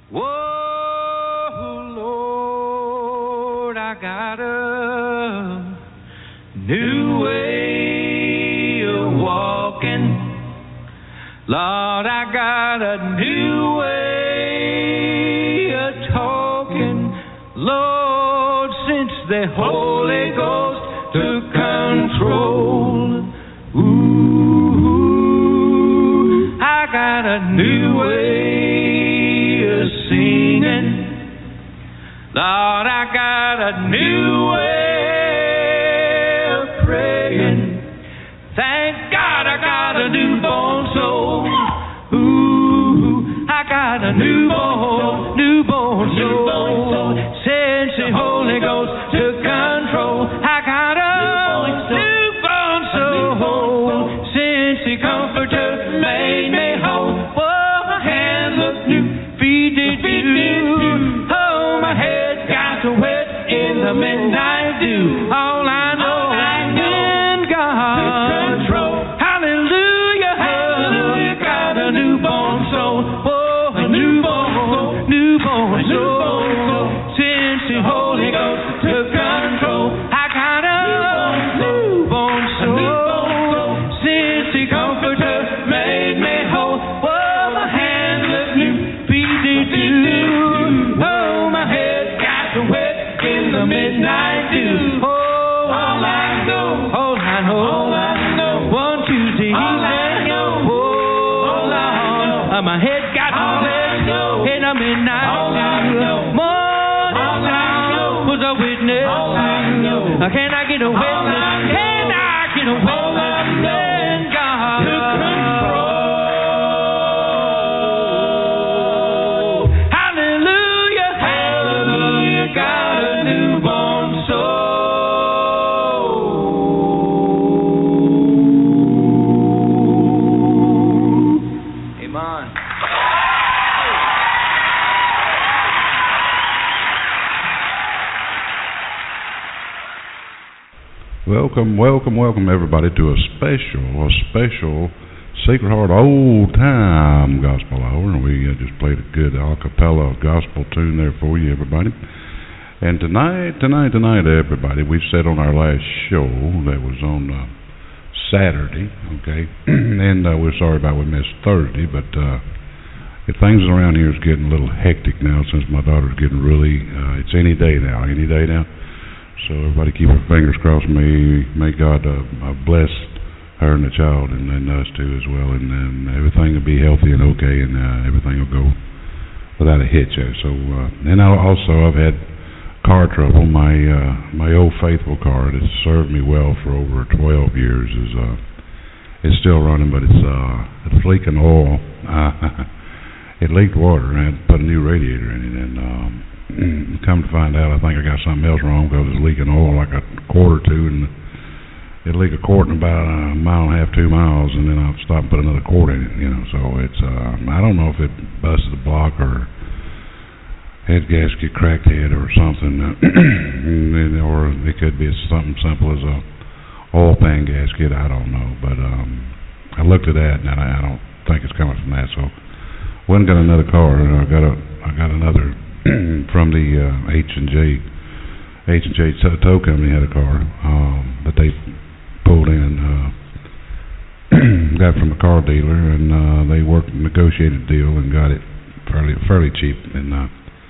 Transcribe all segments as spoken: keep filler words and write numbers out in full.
Whoa, Lord, I got a new way of walking. Lord, I got a new way of talking. Lord, since the Holy Ghost took control, ooh, I got a new way of singing. Lord, I got a new way of praying. Thank God I got a newborn soul. Ooh, I got a newborn, newborn soul. Since the Holy Ghost took control, I got a newborn soul. Since the Comforter made me whole, oh, my hands look new, feet did new. Oh, my head got so wet in the midnight dew. All I know, in God, hallelujah, hallelujah, got a newborn soul. Oh, a newborn, newborn soul. Since the Holy Ghost took control, I got a newborn soul. Since the Comforter made me whole, oh, my hands look new, feet did new. Oh, my head got so wet in the midnight dew. Oh, all I know, all I know, all I know, one Tuesday evening, oh, Lord, uh, my head got so wet in the midnight dew. More was a witness. Uh, Can I get a witness? Can I get a witness? Then God took control. Hallelujah, hallelujah, got a newborn soul. Amen. Welcome, welcome, welcome everybody to a special, a special Sacred Heart Old Time Gospel Hour. And we uh, just played a good a cappella gospel tune there for you, everybody. And tonight, tonight, tonight, everybody, we said on our last show that was on uh, Saturday, okay, and uh, we're sorry about we missed Thursday, but uh, if things around here is getting a little hectic now since my daughter's getting really, uh, it's any day now, any day now. So everybody keep our fingers crossed. May may God uh, uh, bless her and the child, and, and us too as well, and, and everything will be healthy and okay, and uh, everything will go without a hitch. Uh, so uh, and I also I've had car trouble. My uh, my old Faithful car that served me well for over twelve years is uh, it's still running, but it's uh, it's leaking oil. It leaked water, and I had to put a new radiator in it, and um, come to find out, I think I got something else wrong because it's leaking oil like a quart or two, and it leaked a quart in about a mile and a half, two miles, and then I'll stop and put another quart in it, you know. So it's, uh, I don't know if it busted the block or head gasket cracked head or something, uh, or it could be something simple as a oil pan gasket. I don't know, but um, I looked at that, and I, I don't think it's coming from that. So went and got another car. I got a, I got another. From the uh, H and J, H and J tow company had a car um, that they pulled in, uh, got from a car dealer, and uh, they worked, negotiated a deal, and got it fairly fairly cheap. And uh,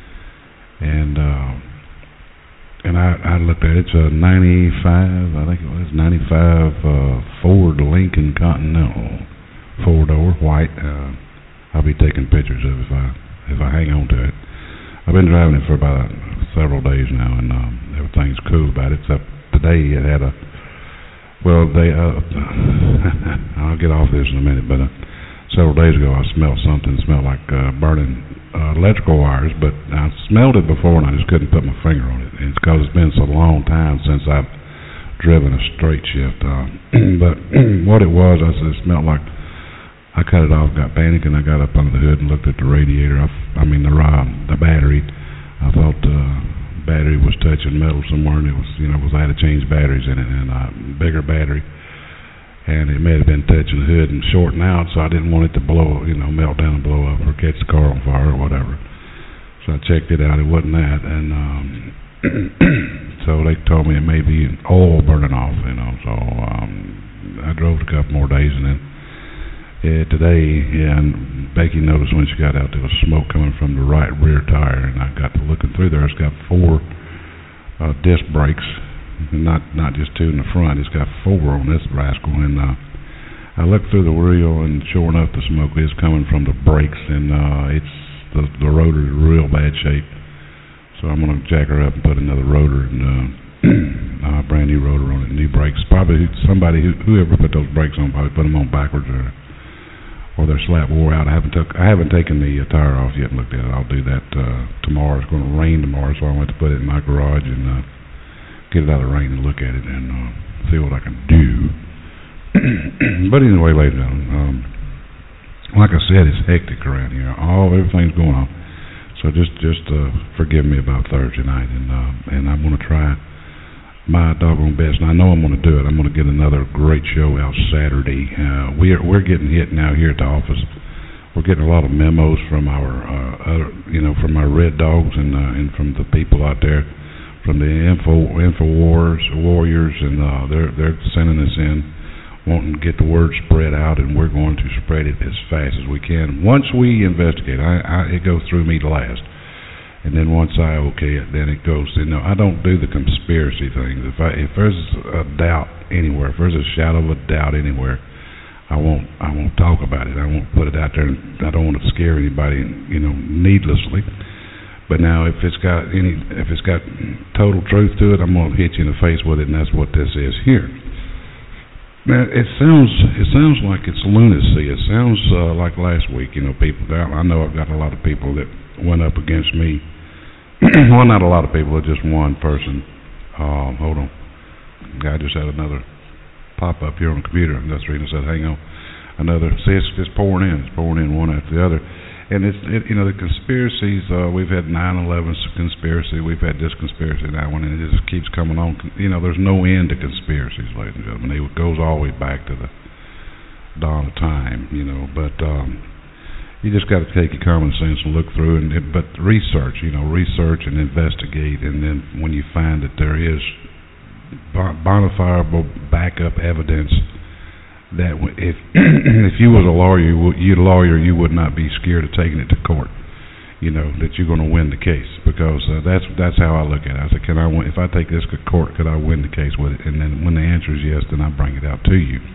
and uh, and I, I looked at it. It's a ninety-five, I think it was ninety-five uh, Ford Lincoln Continental, four door, white. Uh, I'll be taking pictures of it if I if I hang on to it. I've been driving it for about several days now, and um, everything's cool about it. Except today it had a, well, they, uh, I'll get off this in a minute, but uh, several days ago I smelled something. It smelled like uh, burning uh, electrical wires, but I smelled it before and I just couldn't put my finger on it. And it's because it's been so long time since I've driven a straight shift. Uh, but what it was, I said, it smelled like, I cut it off, got panicked, and I got up under the hood and looked at the radiator. I, I mean, the uh, the battery. I thought the uh, battery was touching metal somewhere, and it was, you know, was I had to change batteries in it, and a uh, bigger battery. And it may have been touching the hood and shorting out, so I didn't want it to blow, you know, melt down and blow up or catch the car on fire or whatever. So I checked it out. It wasn't that, and um, so they told me it may be oil burning off. You know, so um, I drove a couple more days, and then yeah, today, yeah, and Becky noticed when she got out there was smoke coming from the right rear tire, and I got to looking through there. It's got four uh, disc brakes, not not just two in the front. It's got four on this rascal, and uh, I looked through the wheel, and sure enough, the smoke is coming from the brakes, and uh, it's the, the rotor is real bad shape. So I'm going to jack her up and put another rotor and uh, a brand new rotor on it, new brakes. Probably somebody who whoever put those brakes on probably put them on backwards or or their slap wore out. I haven't took I haven't taken the uh, tire off yet and looked at it. I'll do that uh, tomorrow. It's going to rain tomorrow, so I want to put it in my garage and uh, get it out of the rain and look at it and uh, see what I can do. But anyway, ladies and gentlemen, um, like I said, it's hectic around here. All everything's going on. So just just uh, forgive me about Thursday night, and uh, and I'm going to try my doggone best. And I know I'm going to do it. I'm going to get another great show out Saturday. Uh, we're we're getting hit now here at the office. We're getting a lot of memos from our uh, other, you know, from our Red Dogs and uh, and from the people out there, from the info info wars warriors, and uh, they're they're sending us in, wanting to get the word spread out, and we're going to spread it as fast as we can. Once we investigate, I, I, it goes through me last, and then once I okay it, then it goes. You know, I don't do the conspiracy things. If I if there's a doubt anywhere, if there's a shadow of a doubt anywhere, I won't I won't talk about it. I won't put it out there. And I don't want to scare anybody, you know, needlessly. But now, if it's got any, if it's got total truth to it, I'm going to hit you in the face with it, and that's what this is here. Now, it sounds it sounds like it's lunacy. It sounds uh, like last week. You know, people. I know I've got a lot of people that went up against me. Well, not a lot of people. Just one person. Um, hold on. I just had another pop up here on the computer. And that's the reason I said, "Hang on." Another. See, it's just pouring in. It's pouring in one after the other. And it's it, you know, the conspiracies. Uh, we've had nine eleven conspiracy. We've had this conspiracy that one, and it just keeps coming on. You know, there's no end to conspiracies, ladies and gentlemen. It goes all the way back to the dawn of time. You know, but um, you just got to take your common sense and look through and it, but research. You know, research and investigate, and then when you find that there is bona fide backup evidence. That if if you was a lawyer, you a lawyer, you would not be scared of taking it to court. You know that you're going to win the case because uh, that's that's how I look at it. I said, can I win? If I take this to court, could I win the case with it? And then when the answer is yes, then I bring it out to you.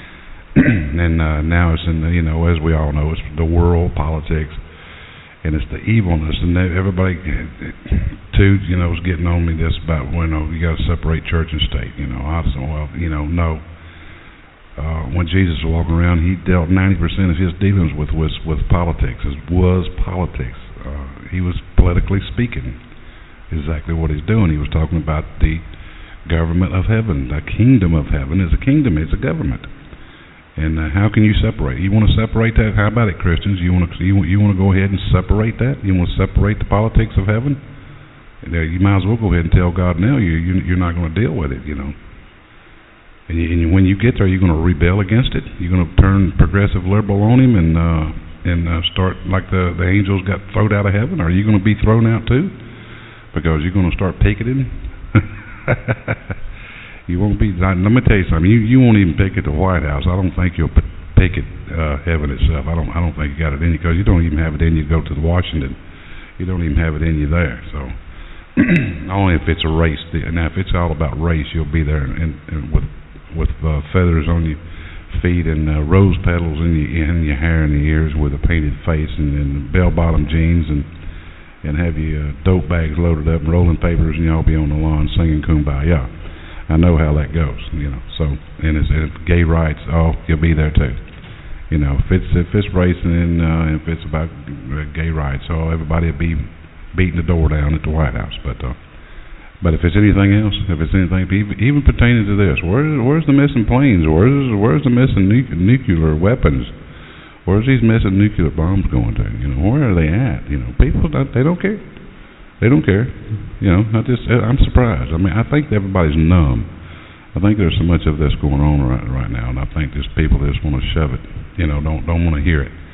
And uh, now it's in the, you know, as we all know, it's the world politics, and it's the evilness, and everybody too, you know, is getting on me this about, well, you know, you got to separate church and state. You know, I said, well, you know, no. Uh, when Jesus was walking around, he dealt ninety percent of his dealings with was with politics. It was politics. Uh, he was politically speaking exactly what he's doing. He was talking about the government of heaven. The kingdom of heaven is a kingdom. It's a government. And uh, how can you separate? You want to separate that? How about it, Christians? You want to you, you want to go ahead and separate that? You want to separate the politics of heaven? And, uh, you might as well go ahead and tell God now you, you you're not going to deal with it. You know. And, you, and when you get there, you're going to rebel against it. You're going to turn progressive liberal on him and uh, and uh, start like the, the angels got thrown out of heaven. Are you going to be thrown out too? Because you're going to start picketing. You won't be. Let me tell you something. You you won't even picket the White House. I don't think you'll picket uh, heaven itself. I don't I don't think you got it in you because you don't even have it in you to go to Washington. You don't even have it in you there. So only if it's a race. Now if it's all about race, you'll be there and, and, and with. with uh, feathers on your feet and uh, rose petals in your in your hair and your ears with a painted face and, and bell-bottom jeans and and have your uh, dope bags loaded up and rolling papers and y'all be on the lawn singing Kumbaya. I know how that goes, you know. So and it's, it's gay rights. Oh, you'll be there too. You know, if it's if it's racing and uh, if it's about uh, gay rights, oh, everybody will be beating the door down at the White House. But uh, But if it's anything else, if it's anything even pertaining to this, where's where's the missing planes? Where's where's the missing nu- nuclear weapons? Where's these missing nuclear bombs going to? You know, where are they at? You know, people don't, they don't care. They don't care. You know, I just I'm surprised. I mean, I think everybody's numb. I think there's so much of this going on right right now, and I think there's people that just want to shove it. You know, don't don't want to hear it.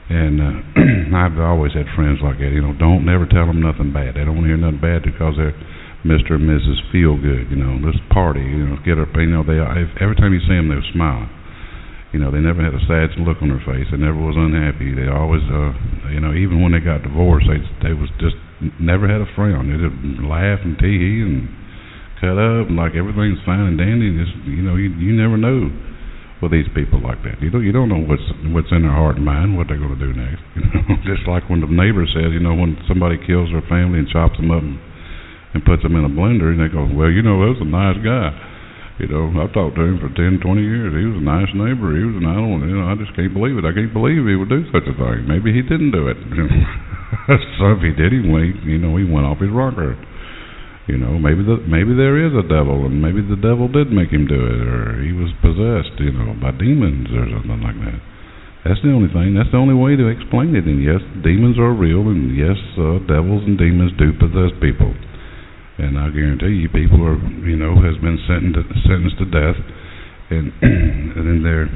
And uh, I've always had friends like that. You know, don't never tell them nothing bad. They don't want to hear nothing bad because they're Mister and Missus Feel Good. You know, let's party. You know, get up. You know, they if, every time you see them, they're smiling. You know, they never had a sad look on their face. They never was unhappy. They always, uh, you know, even when they got divorced, they they was just never had a frown. They just laugh and tee hee and cut up and like everything's fine and dandy. And just, you know, you you never know with these people like that. You don't you don't know what's what's in their heart and mind, what they're going to do next. You know, just like when the neighbor says, you know, when somebody kills their family and chops them up and, and puts them in a blender, and they go, well, you know, that was a nice guy. You know, I've talked to him for ten, twenty years. He was a nice neighbor. He was an I don't, you know, I just can't believe it. I can't believe he would do such a thing. Maybe he didn't do it. So if he did, he went, you know, he went off his rocker. You know, maybe the maybe there is a devil, and maybe the devil did make him do it, or he was possessed, you know, by demons or something like that. That's the only thing. That's the only way to explain it. And yes, demons are real, and yes, uh, devils and demons do possess people. And I guarantee you, people are, you know, has been sentenced to, sentenced to death, and, and in their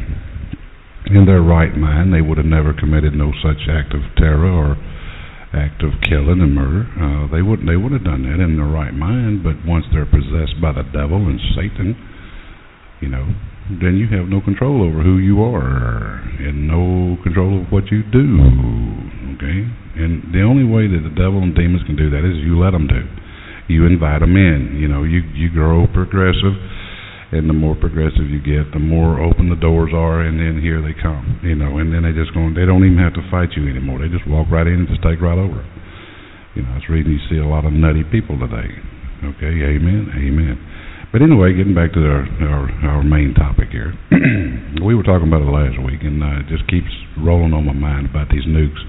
in their right mind, they would have never committed no such act of terror or act of killing and murder. Uh, they wouldn't. They would have done that in their right mind. But once they're possessed by the devil and Satan, you know, then you have no control over who you are and no control of what you do. Okay, and the only way that the devil and demons can do that is you let them do. You invite them in. You know, you you grow progressive. And the more progressive you get, the more open the doors are, and then here they come, you know. And then they just go. They don't even have to fight you anymore. They just walk right in and just take right over. You know, it's reason you see a lot of nutty people today. Okay, amen, amen. But anyway, getting back to our our, our main topic here, we were talking about it last week, and uh, it just keeps rolling on my mind about these nukes.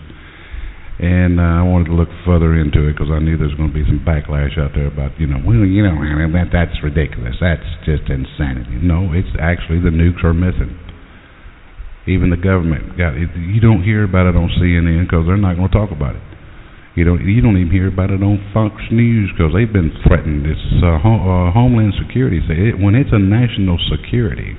And uh, I wanted to look further into it because I knew there's going to be some backlash out there about, you know, well, you know, that that's ridiculous. That's just insanity. No, it's actually the nukes are missing. Even the government got it. You don't hear about it on C N N because they're not going to talk about it. You don't. You don't even hear about it on Fox News because they've been threatened. It's uh, ho- uh, Homeland Security. So it, when it's a national security,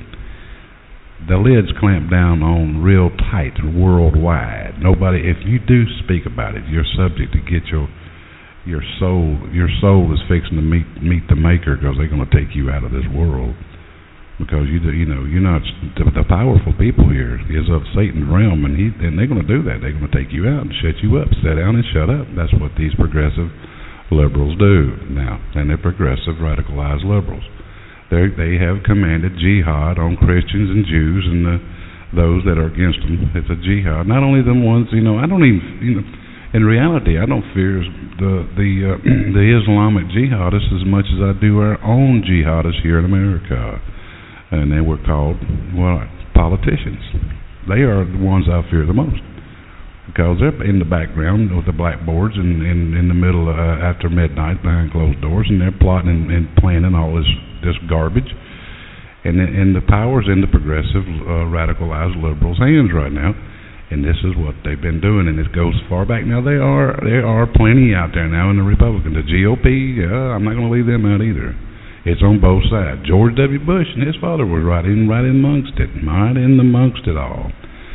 the lids clamp down on real tight worldwide. Nobody, if you do speak about it, you're subject to get your your soul. Your soul is fixing to meet meet the Maker because they're going to take you out of this world. Because you do, you know, you're not the, the powerful people here is of Satan's realm, and he and they're going to do that. They're going to take you out and shut you up, sit down and shut up. That's what these progressive liberals do now, and they're progressive radicalized liberals. They they have commanded jihad on Christians and Jews and the, those that are against them. It's a jihad. Not only the ones, you know, I don't even, you know, in reality, I don't fear the the uh, the Islamic jihadists as much as I do our own jihadists here in America. And they were called, well, politicians. They are the ones I fear the most because they're in the background with the blackboards and in, in the middle uh, after midnight behind closed doors, and they're plotting and, and planning all this this garbage. And and the power's in the progressive, uh, radicalized liberals' hands right now. And this is what they've been doing, and it goes far back. Now there are there are plenty out there now in the Republican, the G O P. Yeah, I'm not going to leave them out either. It's on both sides. George W. Bush and his father was right in, right in amongst it, right in amongst it all.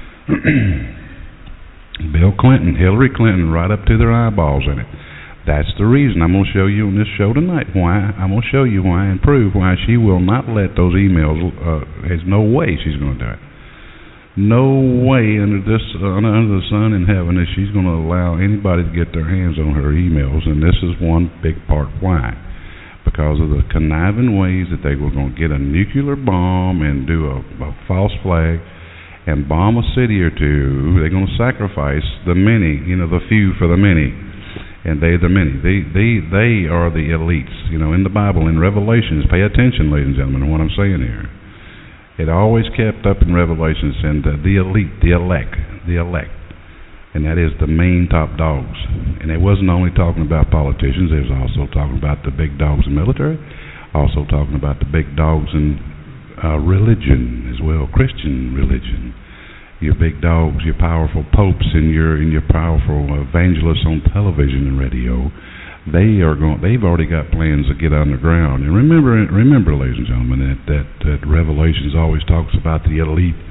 Bill Clinton, Hillary Clinton, right up to their eyeballs in it. That's the reason I'm going to show you on this show tonight why. I'm going to show you why and prove why she will not let those emails. Uh, there's no way she's going to do it. No way under this uh, under the sun in heaven that she's going to allow anybody to get their hands on her emails. And this is one big part why. Because of the conniving ways that they were going to get a nuclear bomb and do a, a false flag and bomb a city or two. They're going to sacrifice the many, you know, the few for the many, and they the many. They they they are the elites. You know, in the Bible, in Revelations, pay attention, ladies and gentlemen, to what I'm saying here. It always kept up in Revelations, and uh, the elite, the elect, the elect. And that is the main top dogs. And it wasn't only talking about politicians, it was also talking about the big dogs in the military, also talking about the big dogs in uh, religion as well, Christian religion. Your big dogs, your powerful popes, and your and your powerful evangelists on television and radio. They are going. They've already got plans to get underground. And remember, remember, ladies and gentlemen, that that, that Revelations always talks about the elite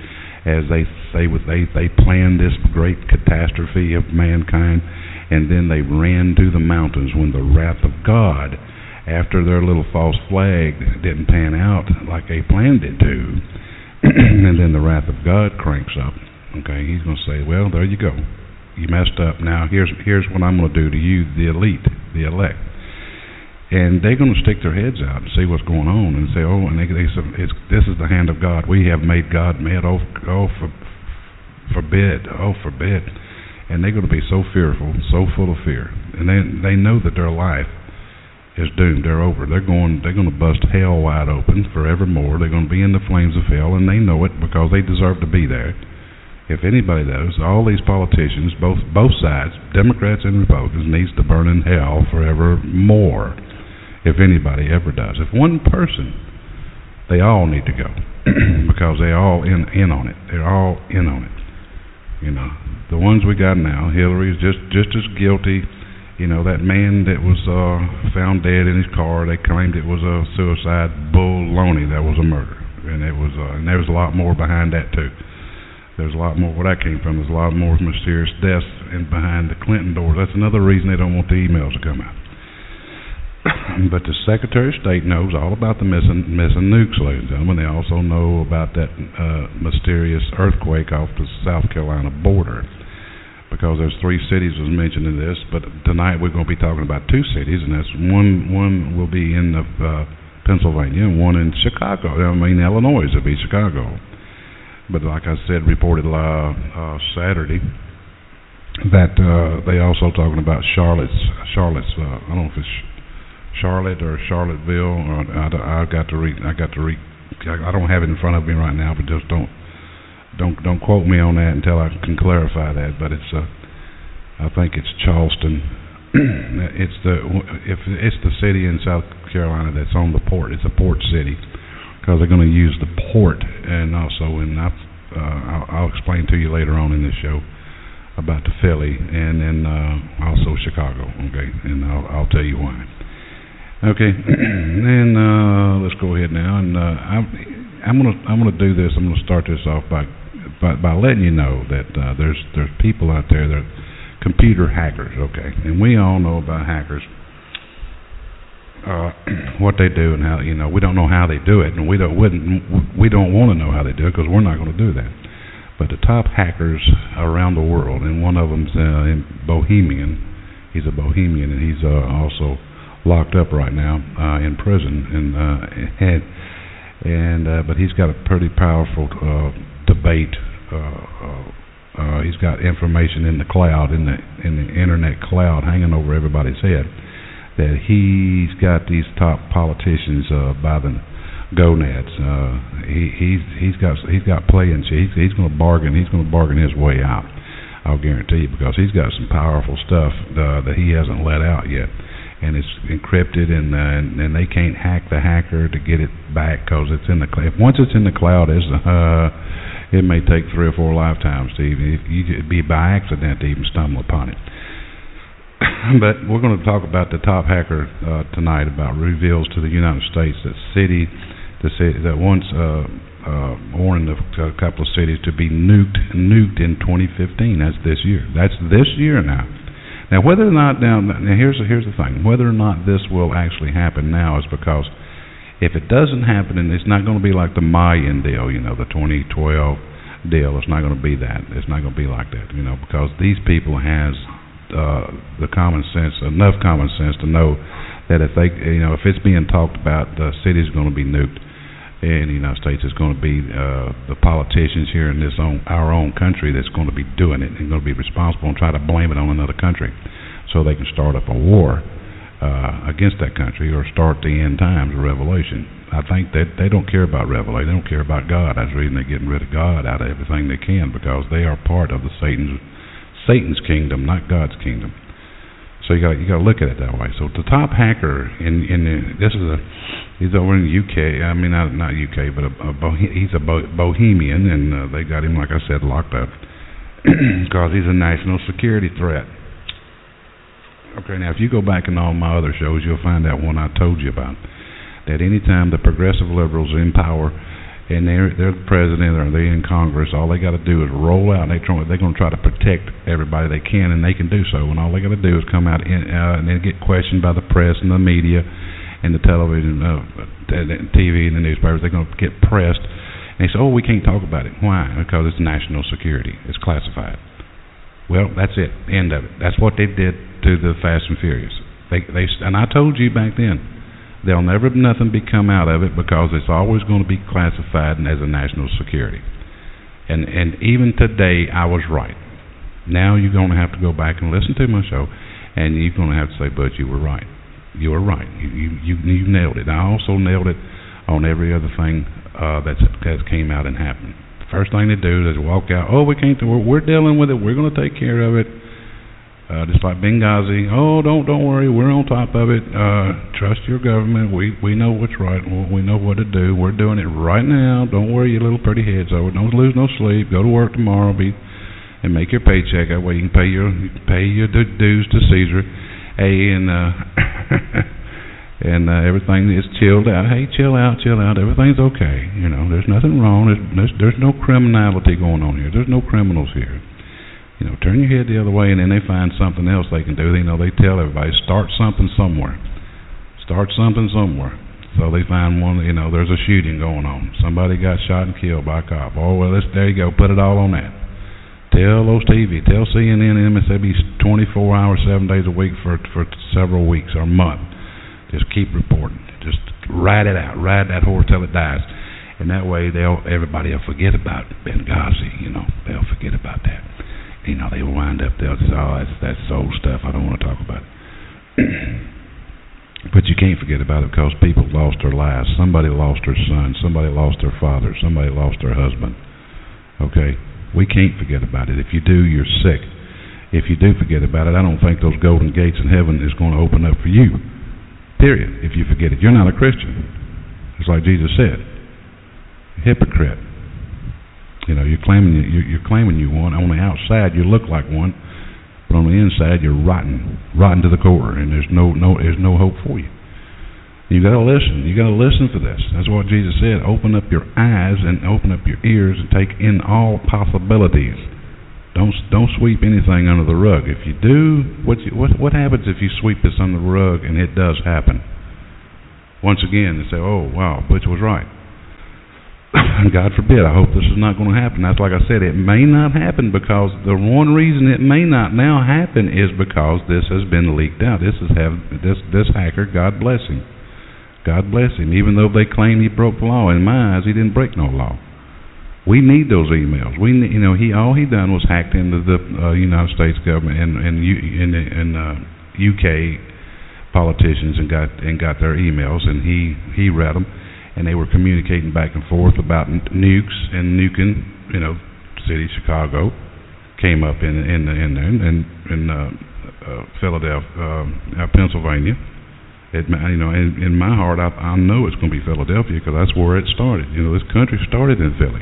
as they they they they planned this great catastrophe of mankind, and then they ran to the mountains when the wrath of God, after their little false flag didn't pan out like they planned it to, and then the wrath of God cranks up. Okay, he's going to say, well, there you go. You messed up. Now here's here's what I'm going to do to you, the elite, the elect. And they're going to stick their heads out and see what's going on and say, oh, and they, they say, it's, this is the hand of God. We have made God mad. Oh, oh for, forbid. Oh, forbid. And they're going to be so fearful, so full of fear. And they they know that their life is doomed. They're over. They're going They're going to bust hell wide open forevermore. They're going to be in the flames of hell, and they know it because they deserve to be there. If anybody knows, all these politicians, both both sides, Democrats and Republicans, needs to burn in hell forevermore. If anybody ever does. If one person, they all need to go because they're all in in on it. They're all in on it. You know, the ones we got now, Hillary's just just as guilty. You know, that man that was uh, found dead in his car, they claimed it was a suicide. Baloney. That was a murder, and it was, uh, and there was a lot more behind that too. There's a lot more where that came from. There's a lot more mysterious deaths in behind the Clinton doors. That's another reason they don't want the emails to come out. But the Secretary of State knows all about the missing, missing nukes, ladies and gentlemen. They also know about that uh, mysterious earthquake off the South Carolina border, because there's three cities was mentioned in this. But tonight we're going to be talking about two cities, and that's one one will be in the, uh, Pennsylvania, and one in Chicago. I mean Illinois. It'll be Chicago. But like I said, reported uh, uh, Saturday that uh, they also talking about Charlotte's Charlotte's. Uh, I don't know if it's Charlotte or Charlottesville, or I, I got to read. I got to read. I don't have it in front of me right now, but just don't don't don't quote me on that until I can clarify that. But it's uh, I think it's Charleston. it's the if it's the city in South Carolina that's on the port. It's a port city because they're going to use the port, and also and I, uh, I'll, I'll explain to you later on in this show about the Philly, and then uh, also Chicago. Okay, and I'll I'll tell you why. Okay, and uh, let's go ahead now, and uh, I'm, I'm gonna I'm gonna do this. I'm gonna start this off by by, by letting you know that uh, there's there's people out there that are computer hackers. Okay, and we all know about hackers, uh, what they do and how you know we don't know how they do it, and we don't wouldn't we don't want to know how they do it because we're not going to do that. But the top hackers around the world, and one of them's uh, in Bohemian. He's a Bohemian, and he's uh, also locked up right now uh, in prison, and uh, and, and uh, but he's got a pretty powerful uh, debate. Uh, uh, uh, he's got information in the cloud, in the in the internet cloud, hanging over everybody's head. That he's got these top politicians uh, by the gonads. Uh, he he's he's got he's got playing. He's he's going to bargain. He's going to bargain his way out. I'll guarantee you, because he's got some powerful stuff uh, that he hasn't let out yet. And it's encrypted, and, uh, and and they can't hack the hacker to get it back because it's in the cloud. Once it's in the cloud, it's, uh, it may take three or four lifetimes to even, you could be by accident to even stumble upon it. But we're going to talk about the top hacker uh, tonight, about reveals to the United States that city, the city that once uh, uh, warned a, a couple of cities to be nuked, nuked in twenty fifteen. That's this year. That's this year now. Now, whether or not now, now here's here's the thing. Whether or not this will actually happen now is because if it doesn't happen, and it's not going to be like the Mayan deal, you know, the twenty twelve deal. It's not going to be that. It's not going to be like that, you know, because these people has uh, the common sense, enough common sense to know that if they, you know, if it's being talked about, the city's going to be nuked in the United States. It's going to be uh, the politicians here in this own, our own country that's going to be doing it and going to be responsible and try to blame it on another country so they can start up a war uh, against that country or start the end times of Revelation. I think that they don't care about Revelation. They don't care about God. I was reading they're getting rid of God out of everything they can because they are part of the Satan's Satan's kingdom, not God's kingdom. So you got you got to look at it that way. So the top hacker in in the, this is a he's over in the U K. I mean not not U K, but a, a Bohe- he's a Bo- Bohemian, and uh, they got him, like I said, locked up because he's a national security threat. Okay, now if you go back in all my other shows, you'll find that one I told you about. That anytime the progressive liberals in power and they're they're the president or they're in Congress. All they got to do is roll out. And they try, they're going to try to protect everybody they can, and they can do so. And all they got to do is come out in, uh, and then get questioned by the press and the media and the television, uh, T V and the newspapers. They're going to get pressed, and they say, "Oh, we can't talk about it. Why? Because it's national security. It's classified." Well, that's it. End of it. That's what they did to the Fast and Furious. They they and I told you back then. There'll never nothing be come out of it because it's always going to be classified as a national security. And and even today, I was right. Now you're going to have to go back and listen to my show, and you're going to have to say, "But you were right. You were right. You you you, you nailed it." I also nailed it on every other thing uh, that's that came out and happened. The first thing they do is walk out. Oh, we can't. We're, we're dealing with it. We're going to take care of it. Uh, just like Benghazi, oh, don't don't worry, we're on top of it. Uh, trust your government. We we know what's right. We know what to do. We're doing it right now. Don't worry your little pretty heads over. Don't lose no sleep. Go to work tomorrow, be and make your paycheck. That way you can pay your pay your dues to Caesar. Hey, and uh, and uh, everything is chilled out. Hey, chill out, chill out. Everything's okay. You know, there's nothing wrong. There's there's, there's no criminality going on here. There's no criminals here. You know, turn your head the other way, and then they find something else they can do. You know, they tell everybody, start something somewhere. Start something somewhere. So they find one, you know, there's a shooting going on. Somebody got shot and killed by a cop. Oh, well, let's, there you go. Put it all on that. Tell those T V, tell C N N and M S N B C twenty-four hours, seven days a week for for several weeks or a month. Just keep reporting. Just ride it out. Ride that horse till it dies. And that way, they'll everybody will forget about Benghazi. You know, they'll forget about that. You know, they wind up, they'll say, oh, that's, that's soul stuff, I don't want to talk about it. But you can't forget about it because people lost their lives. Somebody lost their son, somebody lost their father, somebody lost their husband. Okay? We can't forget about it. If you do, you're sick. If you do forget about it, I don't think those golden gates in heaven is going to open up for you. Period. If you forget it. You're not a Christian. It's like Jesus said. Hypocrite. You know, you're claiming you, you're claiming you one. On the outside, you look like one, but on the inside, you're rotten, rotten to the core, and there's no, no, there's no hope for you. You got to listen. You got to listen for this. That's what Jesus said. Open up your eyes and open up your ears and take in all possibilities. Don't don't sweep anything under the rug. If you do, what you, what what happens if you sweep this under the rug and it does happen? Once again, they say, "Oh, wow, Butch was right." God forbid, I hope this is not going to happen. That's like I said, it may not happen because the one reason it may not now happen is because this has been leaked out. This is have this this hacker, God bless him. God bless him. Even though they claim he broke the law, in my eyes, he didn't break no law. We need those emails. We need, you know, he all he done was hacked into the uh, United States government and and in in uh, U K politicians and got and got their emails, and he he read them. And they were communicating back and forth about nukes and nuking, you know, city Chicago came up in in in there in in uh, uh, Philadelphia, uh, Pennsylvania. It, you know, in, in my heart, I, I know it's going to be Philadelphia because that's where it started. You know, this country started in Philly.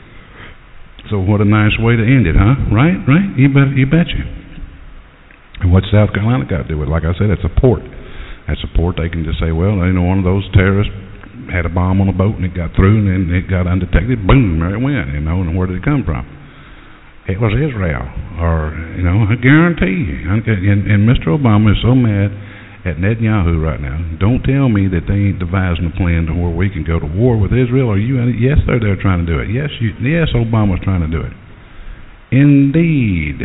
So what a nice way to end it, huh? Right, right. You bet, you betcha. And what South Carolina got to do with it? Like I said, it's a port. That's a port. They can just say, well, you know, one of those terrorists had a bomb on a boat and it got through and then it got undetected, boom, there it went, you know, and where did it come from? It was Israel, or, you know, I guarantee you. And, and Mister Obama is so mad at Netanyahu right now. Don't tell me that they ain't devising a plan to where we can go to war with Israel. Are you? Yes, they're there trying to do it. Yes, you, yes, Obama's trying to do it. Indeed.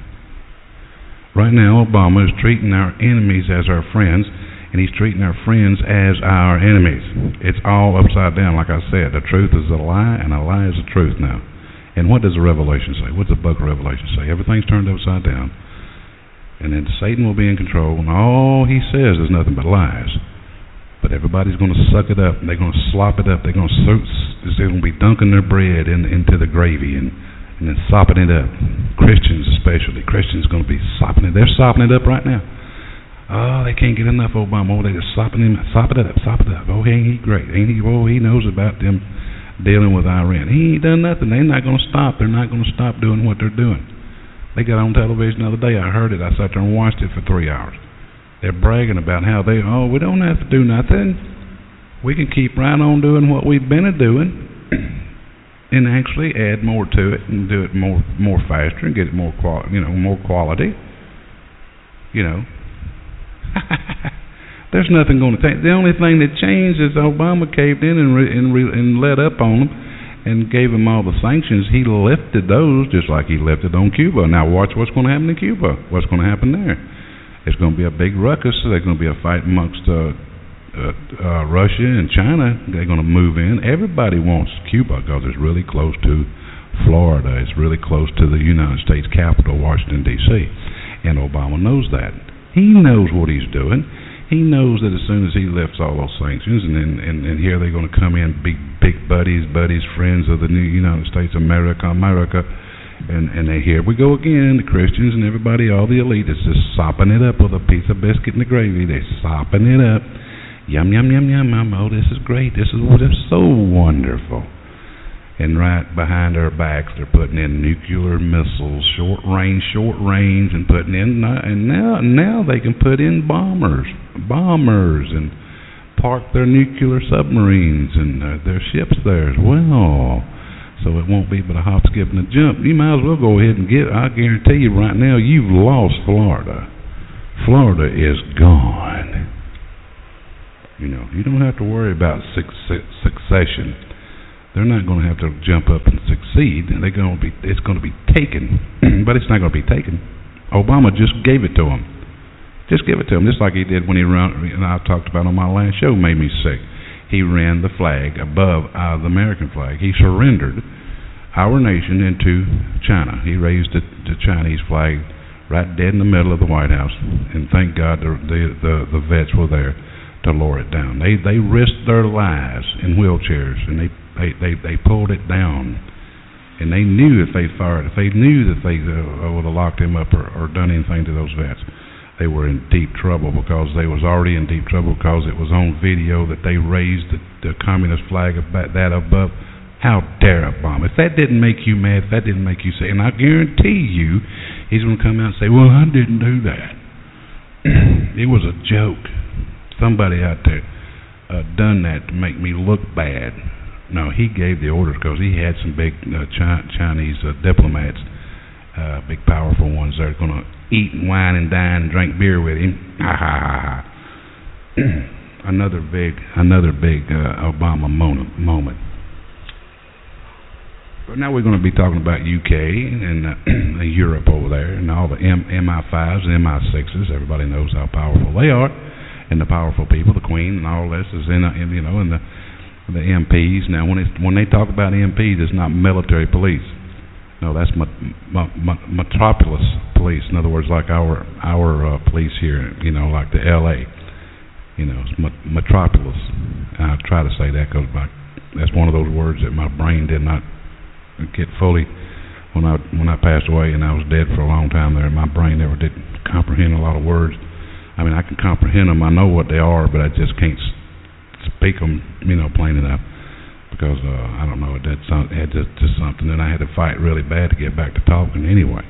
Right now, Obama is treating our enemies as our friends, and he's treating our friends as our enemies. It's all upside down, like I said. The truth is a lie, and a lie is the truth now. And what does the Revelation say? What does the book of Revelation say? Everything's turned upside down. And then Satan will be in control, and all he says is nothing but lies. But everybody's going to suck it up, and they're going to slop it up. They're going to, they're going to be dunking their bread in, into the gravy and, and then sopping it up. Christians especially. Christians are going to be sopping it. They're sopping it up right now. Oh, they can't get enough Obama. Oh, they're just sopping him, sopping it up, sopping it up. Oh, ain't he great? Ain't he? Oh, he knows about them dealing with Iran. He ain't done nothing. They're not going to stop. They're not going to stop doing what they're doing. They got on television the other day. I heard it. I sat there and watched it for three hours. They're bragging about how they, oh, we don't have to do nothing. We can keep right on doing what we've been doing. and actually add more to it and do it more more faster and get it more qual you know more quality. You know, there's nothing going to change. The only thing that changed is Obama caved in and re and, re and let up on them and gave them all the sanctions. He lifted those just like he lifted on Cuba. Now watch what's going to happen in Cuba. What's going to happen there? It's going to be a big ruckus. There's going to be a fight amongst uh, uh, uh, Russia and China. They're going to move in. Everybody wants Cuba because it's really close to Florida. It's really close to the United States capital, Washington, D C And Obama knows that. He knows what he's doing. He knows that as soon as he lifts all those sanctions, and and, and, and here they're going to come in, big big buddies, buddies, friends of the new United States of America, America, and and they, here we go again, the Christians and everybody, all the elite is just sopping it up with a piece of biscuit and the gravy. They're sopping it up. Yum, yum, yum, yum, yum. Oh, this is great. This is what is so wonderful. And right behind our backs, they're putting in nuclear missiles, short range, short range, and putting in, and now, now they can put in bombers, bombers, and park their nuclear submarines and uh, their ships there as well. So it won't be but a hop, skip, and a jump. You might as well go ahead and get. I guarantee you right now, you've lost Florida. Florida is gone. You know, you don't have to worry about suc- succession. They're not going to have to jump up and succeed. They're going to be. It's going to be taken, but it's not going to be taken. Obama just gave it to him. Just give it to him, just like he did when he ran. And I talked about on my last show. Made me sick. He ran the flag above uh, the American flag. He surrendered our nation into China. He raised the, the Chinese flag right dead in the middle of the White House. And thank God the the, the, the vets were there to lower it down. They they risked their lives in wheelchairs, and they. They, they they pulled it down, and they knew if they fired, if they knew that they uh, would have locked him up or, or done anything to those vets, they were in deep trouble because they was already in deep trouble because it was on video that they raised the, the communist flag about that above. How dare Obama? If that didn't make you mad, if that didn't make you say, and I guarantee you, he's going to come out and say, well, I didn't do that. It was a joke. Somebody out there uh, done that to make me look bad. No, he gave the orders because he had some big uh, Chi Chinese uh, diplomats, uh, big powerful ones that are going to eat and wine and dine and drink beer with him. Ha ha ha ha. Another big, another big uh, Obama moment. moment. But now we're going to be talking about U K and uh, Europe over there and all the M I fives and M I sixes. Everybody knows how powerful they are, and the powerful people, the Queen and all this is in, uh, in you know, in the the M Ps. Now, when it's, when they talk about M Ps, it's not military police. No, that's met, met, met, metropolis police. In other words, like our our uh, police here, you know, like the L A. You know, it's met, metropolis. And I try to say that because that's one of those words that my brain did not get fully when I when I passed away and I was dead for a long time there. My brain never did comprehend a lot of words. I mean, I can comprehend them. I know what they are, but I just can't speak them, you know, plain enough, because uh, I don't know, it did some, it had just, just something, and I had to fight really bad to get back to talking anyway.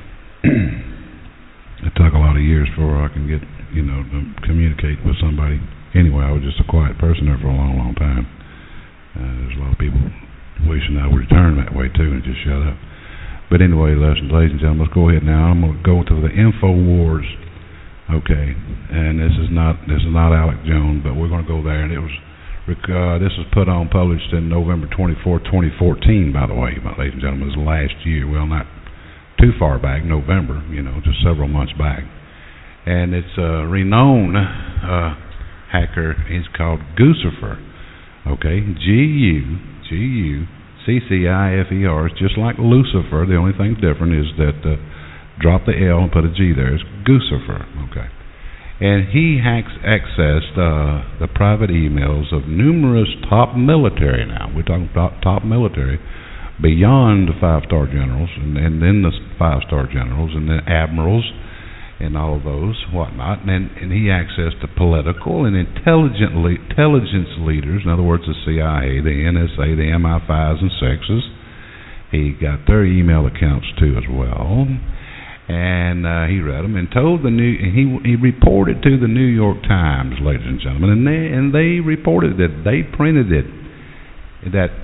It took a lot of years before I can get, you know, to communicate with somebody. Anyway, I was just a quiet person there for a long, long time. Uh, there's a lot of people wishing I would return that way too and just shut up. But anyway, ladies and gentlemen, let's go ahead now. I'm going to go to the InfoWars. Okay, and this is not this is not Alex Jones, but we're going to go there. And it was uh, this was put on, published in November twenty-fourth, twenty fourteen. By the way, ladies and gentlemen, it was last year. Well, not too far back, November. You know, just several months back. And it's a renowned uh, hacker. He's called Guccifer. Okay, G U G U C C I F E R. It's just like Lucifer. The only thing different is that. Uh, Drop the L and put a G there. It's Guccifer, okay. And he hacks accessed uh, the private emails of numerous top military now. We're talking about top military, beyond the five-star generals, and, and then the five-star generals, and then admirals, and all of those, whatnot. And, and he accessed the political and intelligent intelligence leaders, in other words, the C I A, the N S A, the M I fives and sixes. He got their email accounts too as well. And uh, he read them and told the new. And he he reported to the New York Times, ladies and gentlemen, and they and they reported that they printed it that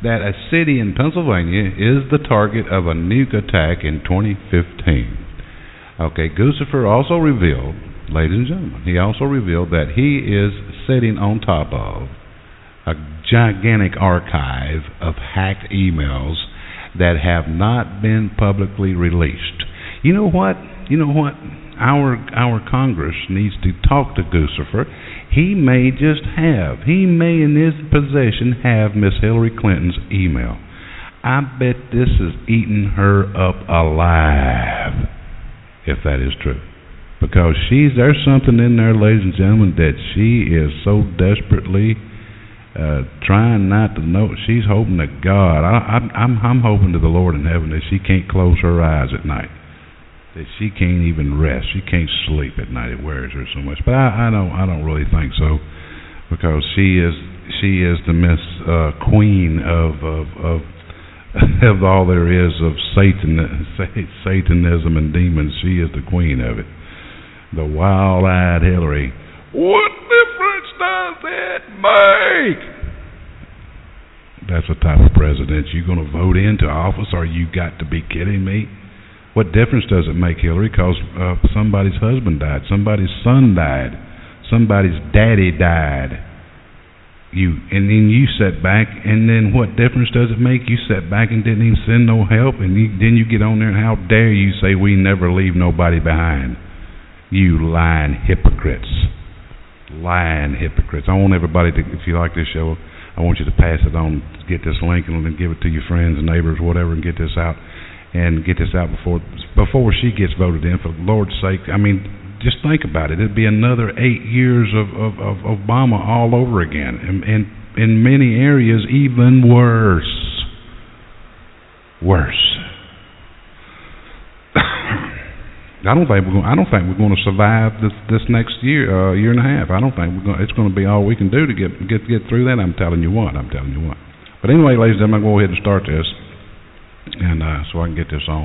that a city in Pennsylvania is the target of a nuke attack in twenty fifteen. Okay, Guccifer also revealed, ladies and gentlemen, he also revealed that he is sitting on top of a gigantic archive of hacked emails that have not been publicly released. You know what? You know what? Our our Congress needs to talk to Guccifer. He may just have, he may in his possession have Miss Hillary Clinton's email. I bet this is eating her up alive, if that is true. Because she's, there's something in there, ladies and gentlemen, that she is so desperately uh, trying not to know. She's hoping to God. I, I, I'm, I'm hoping to the Lord in heaven that she can't close her eyes at night. That she can't even rest. She can't sleep at night. It wears her so much. But I, I don't. I don't really think so, because she is. She is the Miss uh, Queen of of of, of all there is of Satan, Satanism and demons. She is the queen of it. The wild-eyed Hillary. What difference does it make? That's the type of president you're going to vote into office. Are you got to be kidding me? What difference does it make, Hillary? Because uh, somebody's husband died, somebody's son died, somebody's daddy died. You and then you sat back, and then what difference does it make? You sat back and didn't even send no help, and you, then you get on there and how dare you say we never leave nobody behind? You lying hypocrites, lying hypocrites. I want everybody to, if you like this show, I want you to pass it on, get this link, and then give it to your friends and neighbors, whatever, and get this out. And get this out before before she gets voted in, for the Lord's sake. I mean, just think about it. It'd be another eight years of, of, of Obama all over again, and, and in many areas even worse. Worse. I don't think we're going. I don't think we're going to survive this this next year, uh, year and a half. I don't think we're going. It's going to be all we can do to get get get through that. I'm telling you what. I'm telling you what. But anyway, ladies and gentlemen, I'm going to go ahead and start this. And uh, so I can get this on.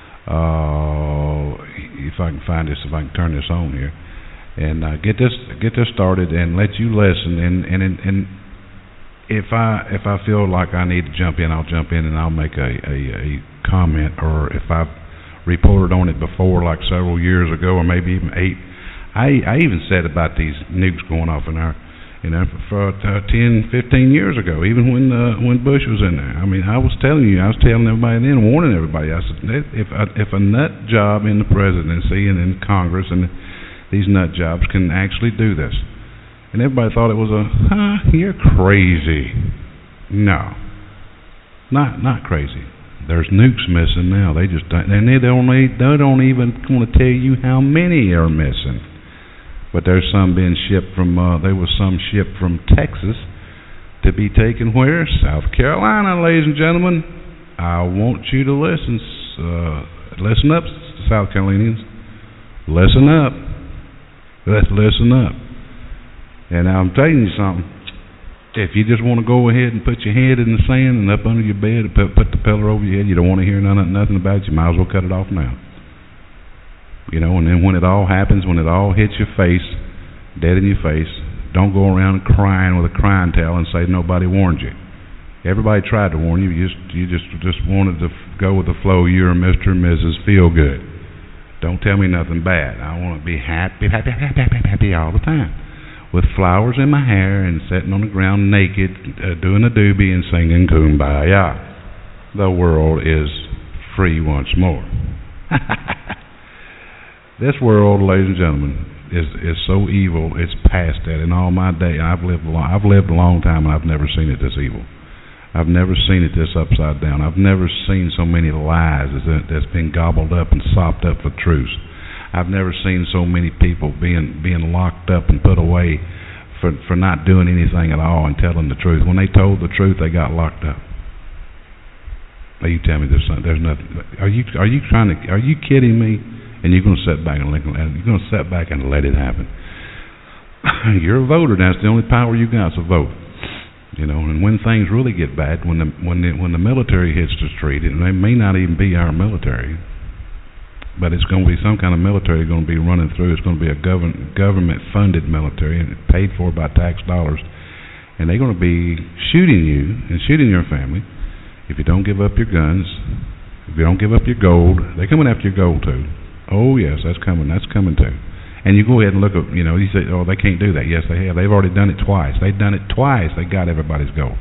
Uh, if I can find this, if I can turn this on here, and uh, get this get this started, and let you listen. And and and if I if I feel like I need to jump in, I'll jump in and I'll make a a, a comment. Or if I've reported on it before, like several years ago, or maybe even eight, I I even said about these nukes going off in our. You know, for uh, ten, fifteen years ago, even when uh, when Bush was in there. I mean, I was telling you, I was telling everybody then, warning everybody. I said, if a, if a nut job in the presidency and in Congress and these nut jobs can actually do this, and everybody thought it was a, huh, you're crazy. No, not not crazy. There's nukes missing now. They just don't, and they don't they don't even want to tell you how many are missing. But there's some being shipped from, uh, there was some shipped from Texas to be taken where? South Carolina, ladies and gentlemen. I want you to listen. Uh, listen up, South Carolinians. Listen up. Let's listen up. And I'm telling you something. If you just want to go ahead and put your head in the sand and up under your bed and put, put the pillow over your head, you don't want to hear none, nothing about it, you might as well cut it off now. You know, and then when it all happens, when it all hits your face, dead in your face, don't go around crying with a crying towel and say nobody warned you. Everybody tried to warn you. You just you just just wanted to f- go with the flow. You're Mister and Missus Feel Good. Don't tell me nothing bad. I want to be happy, happy, happy, happy, happy all the time, with flowers in my hair and sitting on the ground naked, uh, doing a doobie and singing Kumbaya. The world is free once more. This world, ladies and gentlemen, is is so evil. It's past that. In all my day, I've lived a long, I've lived a long time, and I've never seen it this evil. I've never seen it this upside down. I've never seen so many lies that's been gobbled up and sopped up for truth. I've never seen so many people being being locked up and put away for for not doing anything at all and telling the truth. When they told the truth, they got locked up. Now you tell me there's there's nothing. Are you are you trying to? Are you kidding me? And you're going to sit back and let, you're going to sit back and let it happen. You're a voter. That's the only power you got. So vote. You know. And when things really get bad, when the when the, when the military hits the street, it may not even be our military, but it's going to be some kind of military going to be running through. It's going to be a government government funded military and paid for by tax dollars. and they're going to be shooting you and shooting your family if you don't give up your guns, if you don't give up your gold. They're coming after your gold too. Oh yes, that's coming. That's coming too. And you go ahead and look at, you know, you say, oh, they can't do that. Yes, they have. They've already done it twice. They've done it twice. They got everybody's gold.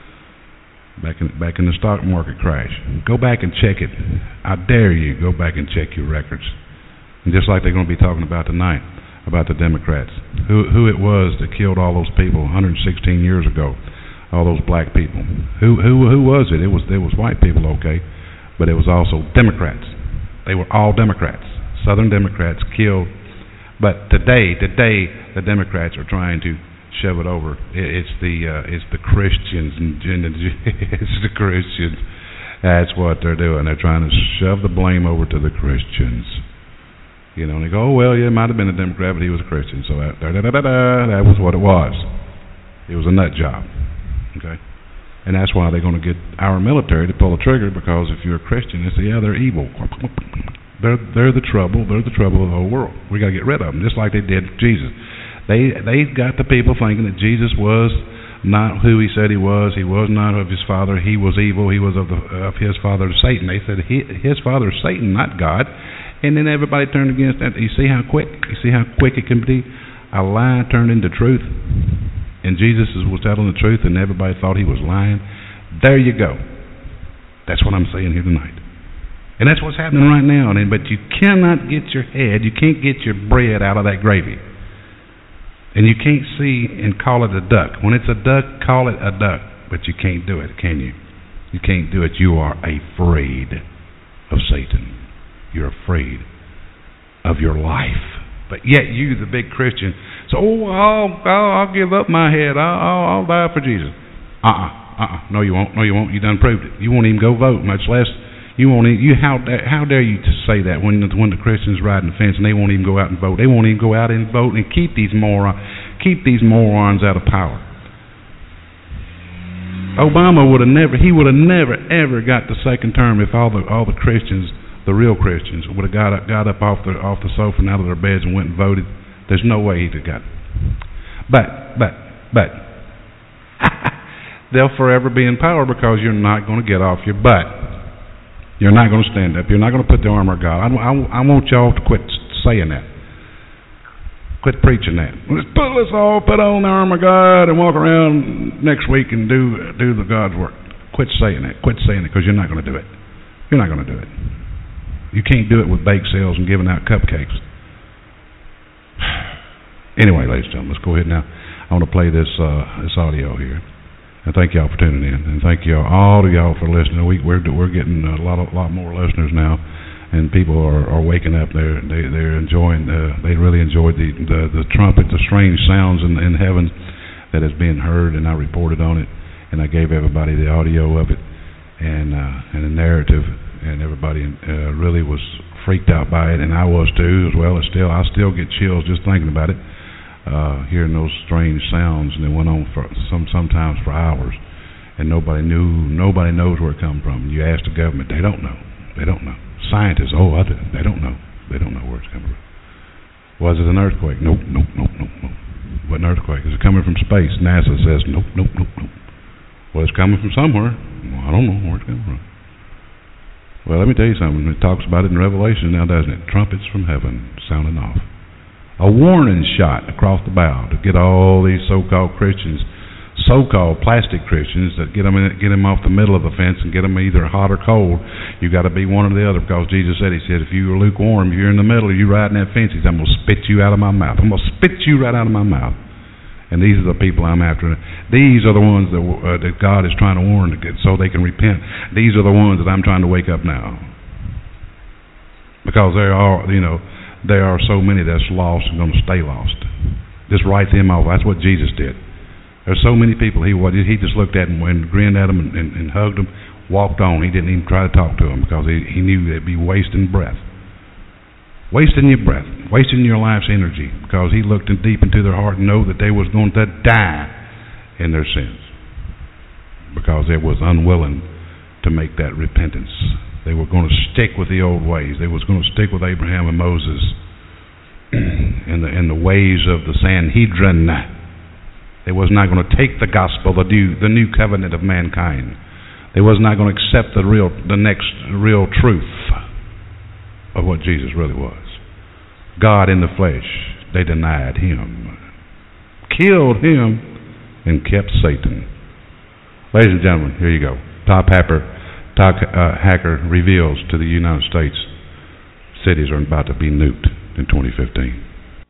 Back in back in the stock market crash. Go back and check it. I dare you, go back and check your records. And just like they're going to be talking about tonight, about the Democrats, who who it was that killed all those people one hundred sixteen years ago, all those black people. Who who who was it? It was it was white people, okay, but it was also Democrats. They were all Democrats. Southern Democrats killed. But today, today, the Democrats are trying to shove it over. It's the uh, it's the Christians and it's the Christians. That's what they're doing. They're trying to shove the blame over to the Christians. You know, and they go, oh well, yeah, it might have been a Democrat, but he was a Christian. So that, da, da, da, da, that was what it was. It was a nut job. Okay, and that's why they're going to get our military to pull the trigger, because if you're a Christian, they say, yeah, they're evil. They're they're the trouble. They're the trouble of the whole world. We got to get rid of them, just like they did Jesus. They they got the people thinking that Jesus was not who he said he was. He was not of his father. He was evil. He was of the of his father Satan. They said he, his father is Satan, not God. And then everybody turned against that. You see how quick? You see how quick it can be? A lie turned into truth, and Jesus was telling the truth, and everybody thought he was lying. There you go. That's what I'm saying here tonight. And that's what's happening right now. And but you cannot get your head, you can't get your bread out of that gravy. And you can't see and call it a duck. When it's a duck, call it a duck. But you can't do it, can you? You can't do it. You are afraid of Satan. You're afraid of your life. But yet you, the big Christian, so oh, I'll, I'll, I'll give up my head. I'll, I'll, I'll die for Jesus. Uh-uh, uh-uh. No, you won't. No, you won't. You done proved it. You won't even go vote, much less. You won't. You how how dare you to say that when the, when the Christians riding the fence and they won't even go out and vote. They won't even go out and vote and keep these moron keep these morons out of power. Obama would have never. He would have never ever got the second term if all the all the Christians, the real Christians, would have got up, got up off the off the sofa and out of their beds and went and voted. There's no way he'd have got it. But but but they'll forever be in power because you're not going to get off your butt. You're not going to stand up. You're not going to put the armor of God. I, I, I want y'all to quit saying that. Quit preaching that. Let's, put, let's all put on the armor of God and walk around next week and do do the God's work. Quit saying that. Quit saying it, because you're not going to do it. You're not going to do it. You can't do it with bake sales and giving out cupcakes. Anyway, ladies and gentlemen, let's go ahead now. I want to play this uh, this audio here. And thank y'all for tuning in, and thank y'all, all of y'all, for listening. We, we're we're getting a lot a lot more listeners now, and people are, are waking up. They're they, they're enjoying. Uh, they really enjoyed the, the the trumpet, the strange sounds in, in heaven that is being heard. And I reported on it, and I gave everybody the audio of it, and uh, and the narrative, and everybody uh, really was freaked out by it, and I was too, as well. As still, I still get chills just thinking about it. Uh, hearing those strange sounds, and it went on for some sometimes for hours, and nobody knew. Nobody knows where it come from. You ask the government, they don't know. They don't know. Scientists, oh, I do. They don't know. They don't know where it's coming from. Was it an earthquake? Nope, nope, nope, nope, nope. What an earthquake? Is it coming from space? NASA says nope, nope, nope, nope. Well, it's coming from somewhere. Well, I don't know where it's coming from. Well, let me tell you something. It talks about it in Revelation now, doesn't it? Trumpets from heaven sounding off. A warning shot across the bow to get all these so-called Christians, so-called plastic Christians, that get them in, get them off the middle of the fence and get them either hot or cold. You got to be one or the other, because Jesus said, He said, if you are lukewarm, if you're in the middle, you riding that fence, He said, I'm going to spit you out of my mouth. I'm going to spit you right out of my mouth. And these are the people I'm after. These are the ones that, uh, that God is trying to warn to get, so they can repent. These are the ones that I'm trying to wake up now, because they are, you know. There are so many that's lost and going to stay lost. Just write them off. That's what Jesus did. There's so many people. He he just looked at them and grinned at them and, and, and hugged them, walked on. He didn't even try to talk to them, because he, he knew they'd be wasting breath. Wasting your breath. Wasting your life's energy, because he looked in deep into their heart and knew that they was going to die in their sins, because they was unwilling to make that repentance. They were going to stick with the old ways. They was going to stick with Abraham and Moses and the and the ways of the Sanhedrin. They was not going to take the gospel, the new, the new covenant of mankind. They was not going to accept the real, the next real truth of what Jesus really was. God in the flesh. They denied him, killed him, and kept Satan. Ladies and gentlemen, here you go. Top hacker, top uh, hacker reveals to the United States cities are about to be nuked in twenty fifteen.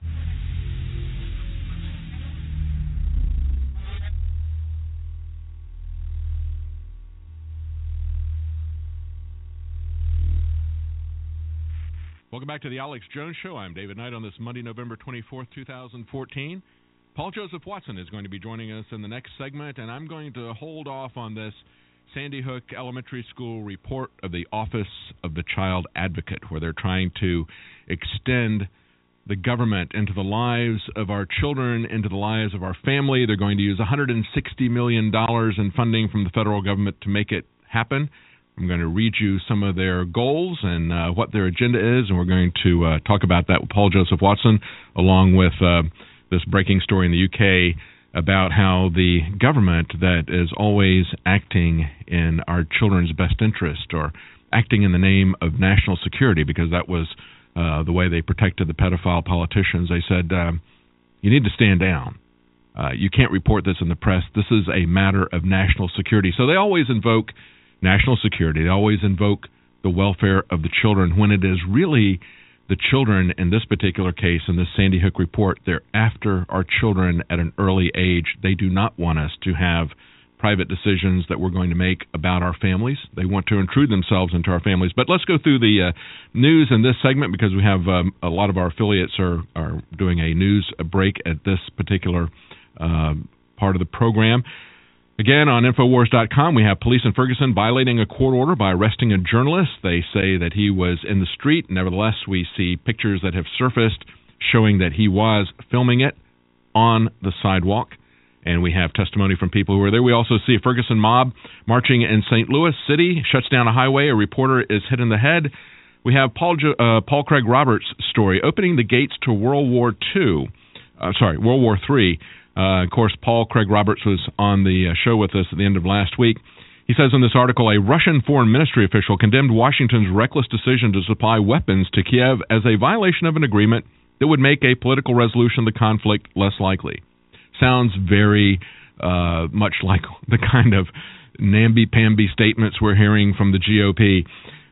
Welcome back to the Alex Jones Show. I'm David Knight on this Monday, November twenty-fourth, twenty fourteen. Paul Joseph Watson is going to be joining us in the next segment, and I'm going to hold off on this Sandy Hook Elementary School report of the Office of the Child Advocate, where they're trying to extend the government into the lives of our children, into the lives of our family. They're going to use one hundred sixty million dollars in funding from the federal government to make it happen. I'm going to read you some of their goals and uh, what their agenda is, and we're going to uh, talk about that with Paul Joseph Watson, along with uh, this breaking story in the U K about how the government that is always acting in our children's best interest, or acting in the name of national security, because that was uh, the way they protected the pedophile politicians. They said, uh, you need to stand down. Uh, you can't report this in the press. This is a matter of national security. So they always invoke national security. They always invoke the welfare of the children, when it is really the children, in this particular case, in this Sandy Hook report, they're after our children at an early age. They do not want us to have private decisions that we're going to make about our families. They want to intrude themselves into our families. But let's go through the uh, news in this segment, because we have um, a lot of our affiliates are, are doing a news break at this particular uh, part of the program. Again, on Infowars dot com, we have police in Ferguson violating a court order by arresting a journalist. They say that he was in the street. Nevertheless, we see pictures that have surfaced showing that he was filming it on the sidewalk. And we have testimony from people who were there. We also see a Ferguson mob marching in Saint Louis City, shuts down a highway. A reporter is hit in the head. We have Paul uh, Paul Craig Roberts' story, opening the gates to World War Two. Uh, sorry, World War Three. Uh, of course, Paul Craig Roberts was on the uh, show with us at the end of last week. He says in this article, a Russian foreign ministry official condemned Washington's reckless decision to supply weapons to Kiev as a violation of an agreement that would make a political resolution of the conflict less likely. Sounds very uh, much like the kind of namby-pamby statements we're hearing from the G O P.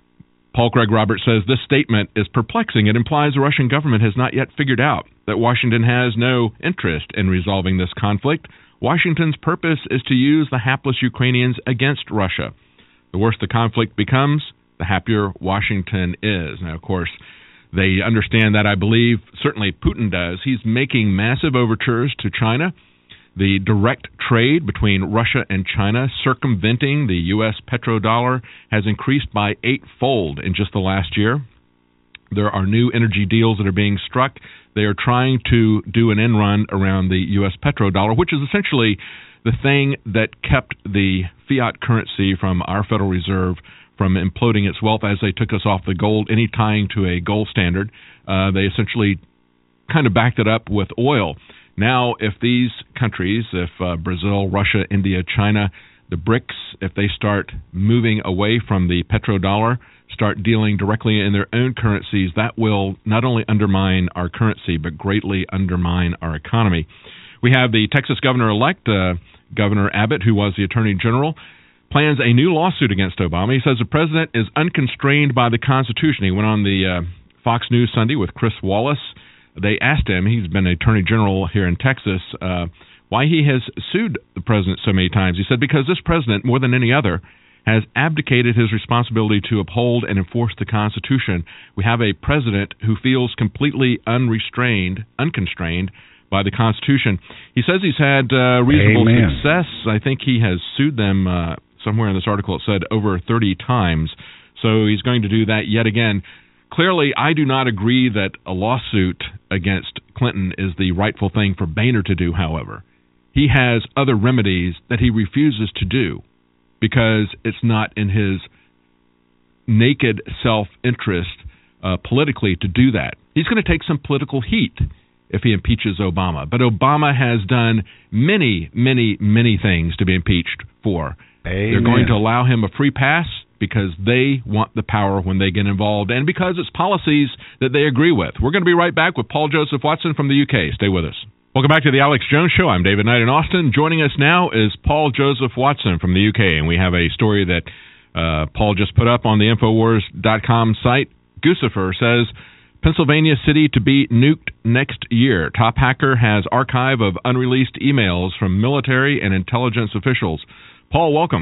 Paul Craig Roberts says this statement is perplexing. It implies the Russian government has not yet figured out that Washington has no interest in resolving this conflict. Washington's purpose is to use the hapless Ukrainians against Russia. The worse the conflict becomes, the happier Washington is. Now, of course, they understand that, I believe, certainly Putin does. He's making massive overtures to China. The direct trade between Russia and China, circumventing the U S petrodollar, has increased by eightfold in just the last year. There are new energy deals that are being struck. They are trying to do an end run around the U S petrodollar, which is essentially the thing that kept the fiat currency from our Federal Reserve from imploding its wealth as they took us off the gold, any tying to a gold standard. Uh, they essentially kind of backed it up with oil. Now, if these countries, if uh, Brazil, Russia, India, China, the BRICS, if they start moving away from the petrodollar, start dealing directly in their own currencies, that will not only undermine our currency, but greatly undermine our economy. We have the Texas governor-elect, uh, Governor Abbott, who was the Attorney General, plans a new lawsuit against Obama. He says the president is unconstrained by the Constitution. He went on the uh, Fox News Sunday with Chris Wallace. They asked him, he's been Attorney General here in Texas, uh, why he has sued the president so many times. He said, because this president, more than any other, has abdicated his responsibility to uphold and enforce the Constitution. We have a president who feels completely unrestrained, unconstrained by the Constitution. He says he's had uh, reasonable Amen. success. I think he has sued them, uh, somewhere in this article it said, over thirty times. So he's going to do that yet again. Clearly, I do not agree that a lawsuit against Clinton is the rightful thing for Boehner to do, however. He has other remedies that he refuses to do because it's not in his naked self-interest uh, politically to do that. He's going to take some political heat if he impeaches Obama. But Obama has done many, many, many things to be impeached for. Amen. They're going to allow him a free pass because they want the power when they get involved and because it's policies that they agree with. We're going to be right back with Paul Joseph Watson from the U K. Stay with us. Welcome back to the Alex Jones Show. I'm David Knight in Austin. Joining us now is Paul Joseph Watson from the U K, and we have a story that uh, Paul just put up on the Infowars dot com site. Guccifer says, Pennsylvania city to be nuked next year. Top hacker has archive of unreleased emails from military and intelligence officials. Paul, welcome.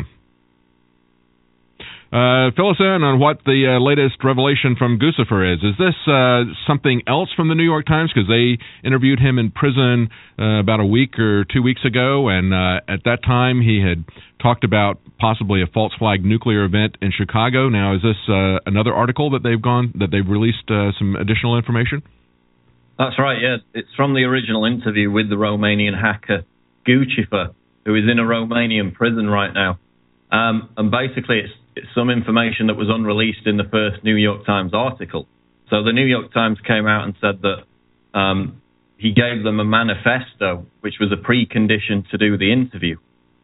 Uh, fill us in on what the uh, latest revelation from Guccifer is. Is this uh, something else from the New York Times? Because they interviewed him in prison uh, about a week or two weeks ago, and uh, at that time he had talked about possibly a false flag nuclear event in Chicago. Now, is this uh, another article that they've gone that they've released uh, some additional information? That's right. Yeah, it's from the original interview with the Romanian hacker Guccifer, who is in a Romanian prison right now, um, and basically it's some information that was unreleased in the first New York Times article. So the New York Times came out and said that um, he gave them a manifesto, which was a precondition to do the interview.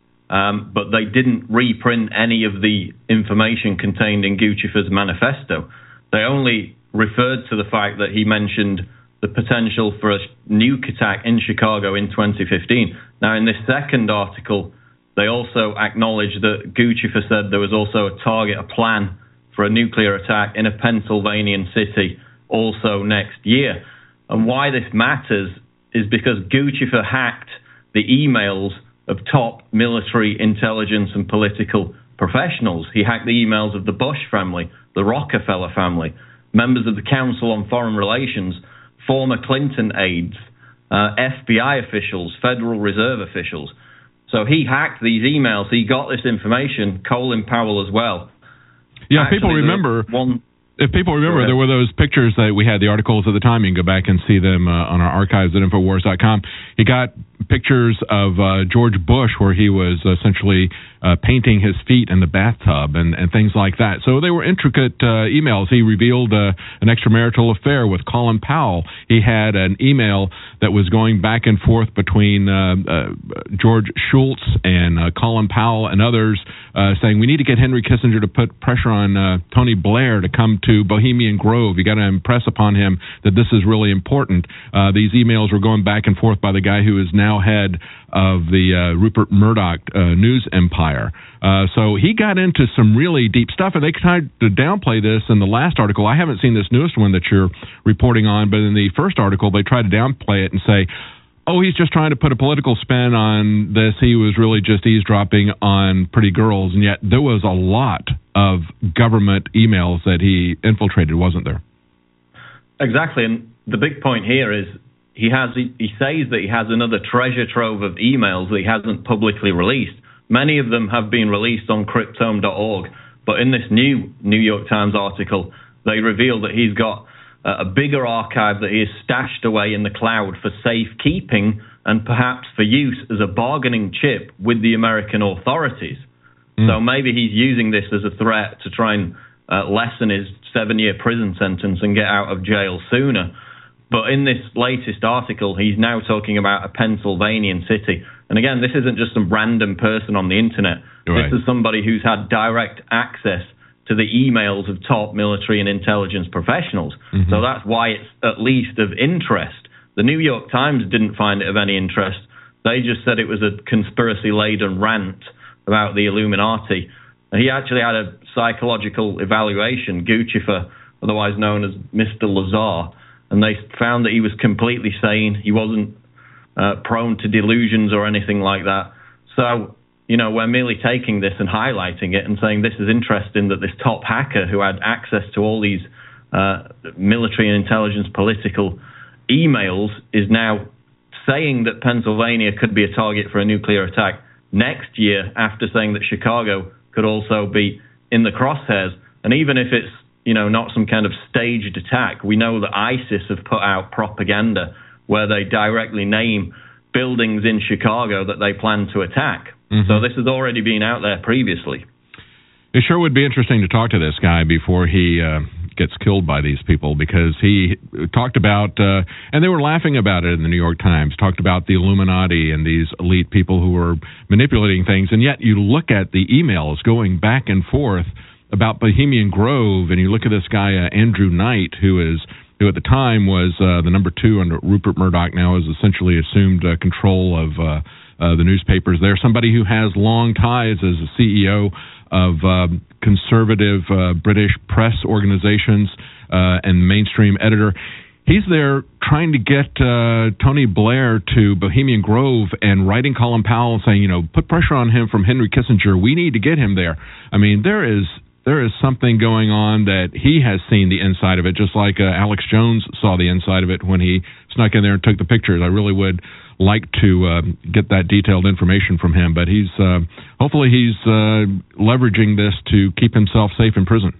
Um, but they didn't reprint any of the information contained in Guccifer's manifesto. They only referred to the fact that he mentioned the potential for a nuke attack in Chicago in twenty fifteen. Now, in this second article, they also acknowledged that Guccifer said there was also a target, a plan for a nuclear attack in a Pennsylvania city also next year. And why this matters is because Guccifer hacked the emails of top military intelligence and political professionals. He hacked the emails of the Bush family, the Rockefeller family, members of the Council on Foreign Relations, former Clinton aides, uh, F B I officials, Federal Reserve officials. So he hacked these emails. He got this information. Colin Powell as well. Yeah, Actually, people remember. One, if people remember, there were those pictures that we had, the articles at the time. You can go back and see them uh, on our archives at Infowars dot com. He got pictures of uh, George Bush where he was essentially uh, painting his feet in the bathtub and, and things like that. So they were intricate uh, emails. He revealed uh, an extramarital affair with Colin Powell. He had an email that was going back and forth between uh, uh, George Shultz and uh, Colin Powell and others uh, saying, we need to get Henry Kissinger to put pressure on uh, Tony Blair to come to Bohemian Grove. You got to impress upon him that this is really important. Uh, these emails were going back and forth by the guy who is now head of the uh, Rupert Murdoch uh, news empire. Uh, so he got into some really deep stuff, and they tried to downplay this in the last article. I haven't seen this newest one that you're reporting on, but in the first article, they tried to downplay it and say, oh, he's just trying to put a political spin on this. He was really just eavesdropping on pretty girls, and yet there was a lot of government emails that he infiltrated, wasn't there? Exactly, and the big point here is he has he, he says that he has another treasure trove of emails that he hasn't publicly released. Many of them have been released on cryptome dot org, but in this new New York Times article, they reveal that he's got a bigger archive that he has stashed away in the cloud for safekeeping and perhaps for use as a bargaining chip with the American authorities. Mm. So maybe he's using this as a threat to try and uh, lessen his seven-year prison sentence and get out of jail sooner. But in this latest article, he's now talking about a Pennsylvania city. And again, this isn't just some random person on the internet. Right. This is somebody who's had direct access to the emails of top military and intelligence professionals. Mm-hmm. So that's why it's at least of interest. The New York Times didn't find it of any interest. They just said it was a conspiracy-laden rant about the Illuminati. And he actually had a psychological evaluation, Guccifer, otherwise known as Mister Lazar, and they found that he was completely sane. He wasn't uh, prone to delusions or anything like that. So, you know, we're merely taking this and highlighting it and saying this is interesting that this top hacker who had access to all these uh, military and intelligence political emails is now saying that Pennsylvania could be a target for a nuclear attack next year, after saying that Chicago could also be in the crosshairs. And even if it's, you know, not some kind of staged attack, we know that ISIS have put out propaganda where they directly name buildings in Chicago that they plan to attack. Mm-hmm. So this has already been out there previously. It sure would be interesting to talk to this guy before he uh, gets killed by these people, because he talked about, uh, and they were laughing about it in the New York Times, talked about the Illuminati and these elite people who were manipulating things, and yet you look at the emails going back and forth about Bohemian Grove, and you look at this guy, uh, Andrew Knight, who is who at the time was uh, the number two under Rupert Murdoch, now has essentially assumed uh, control of uh, uh, the newspapers there, somebody who has long ties as a C E O of uh, conservative uh, British press organizations uh, and mainstream editor. He's there trying to get uh, Tony Blair to Bohemian Grove and writing Colin Powell saying, you know, put pressure on him from Henry Kissinger. We need to get him there. I mean, there is there is something going on that he has seen the inside of it, just like uh, Alex Jones saw the inside of it when he snuck in there and took the pictures. I really would like to uh, get that detailed information from him, but he's uh, hopefully he's uh, leveraging this to keep himself safe in prison.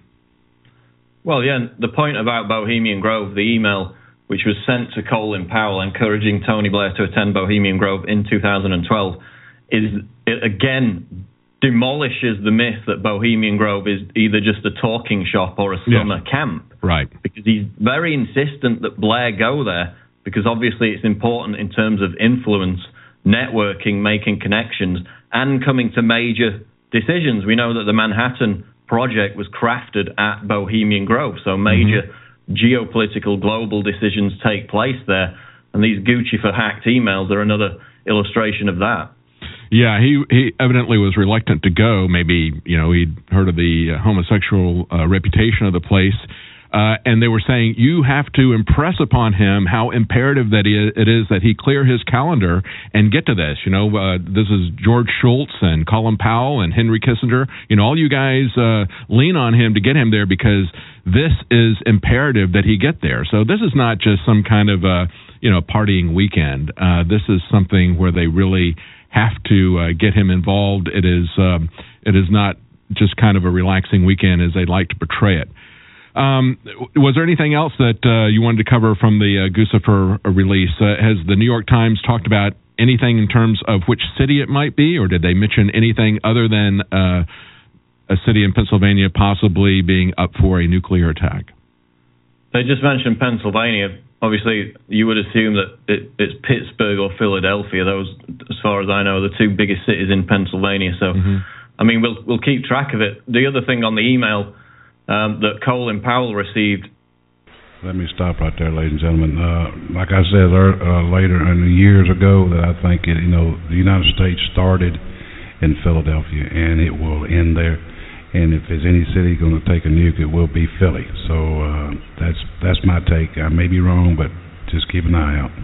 Well, yeah, the point about Bohemian Grove, the email which was sent to Colin Powell encouraging Tony Blair to attend Bohemian Grove in two thousand twelve, is it again demolishes the myth that Bohemian Grove is either just a talking shop or a summer yeah. camp. Right. Because he's very insistent that Blair go there, because obviously it's important in terms of influence, networking, making connections, and coming to major decisions. We know that the Manhattan Project was crafted at Bohemian Grove, so major mm-hmm. geopolitical global decisions take place there, and these Gucci for hacked emails are another illustration of that. Yeah, he he evidently was reluctant to go. Maybe, you know, he'd heard of the uh, homosexual uh, reputation of the place. Uh, and they were saying, you have to impress upon him how imperative that he, it is that he clear his calendar and get to this. You know, uh, this is George Shultz and Colin Powell and Henry Kissinger. You know, all you guys uh, lean on him to get him there, because this is imperative that he get there. So this is not just some kind of, uh, you know, partying weekend. Uh, this is something where they really have to uh, get him involved. It is, um, it is not just kind of a relaxing weekend as they like to portray it. Um, was there anything else that uh, you wanted to cover from the uh, Guccifer release? Uh, has the New York Times talked about anything in terms of which city it might be, or did they mention anything other than uh, a city in Pennsylvania possibly being up for a nuclear attack? They just mentioned Pennsylvania. Obviously, you would assume that it, it's Pittsburgh or Philadelphia. Those, as far as I know, are the two biggest cities in Pennsylvania. So, mm-hmm. I mean, we'll we'll keep track of it. The other thing on the email Um, that Colin Powell received. Let me stop right there, ladies and gentlemen. Uh, like I said uh, later, and years ago, that I think it, you know, the United States started in Philadelphia, and it will end there. And if there's any city going to take a nuke, it will be Philly. So uh, that's that's my take. I may be wrong, but just keep an eye out.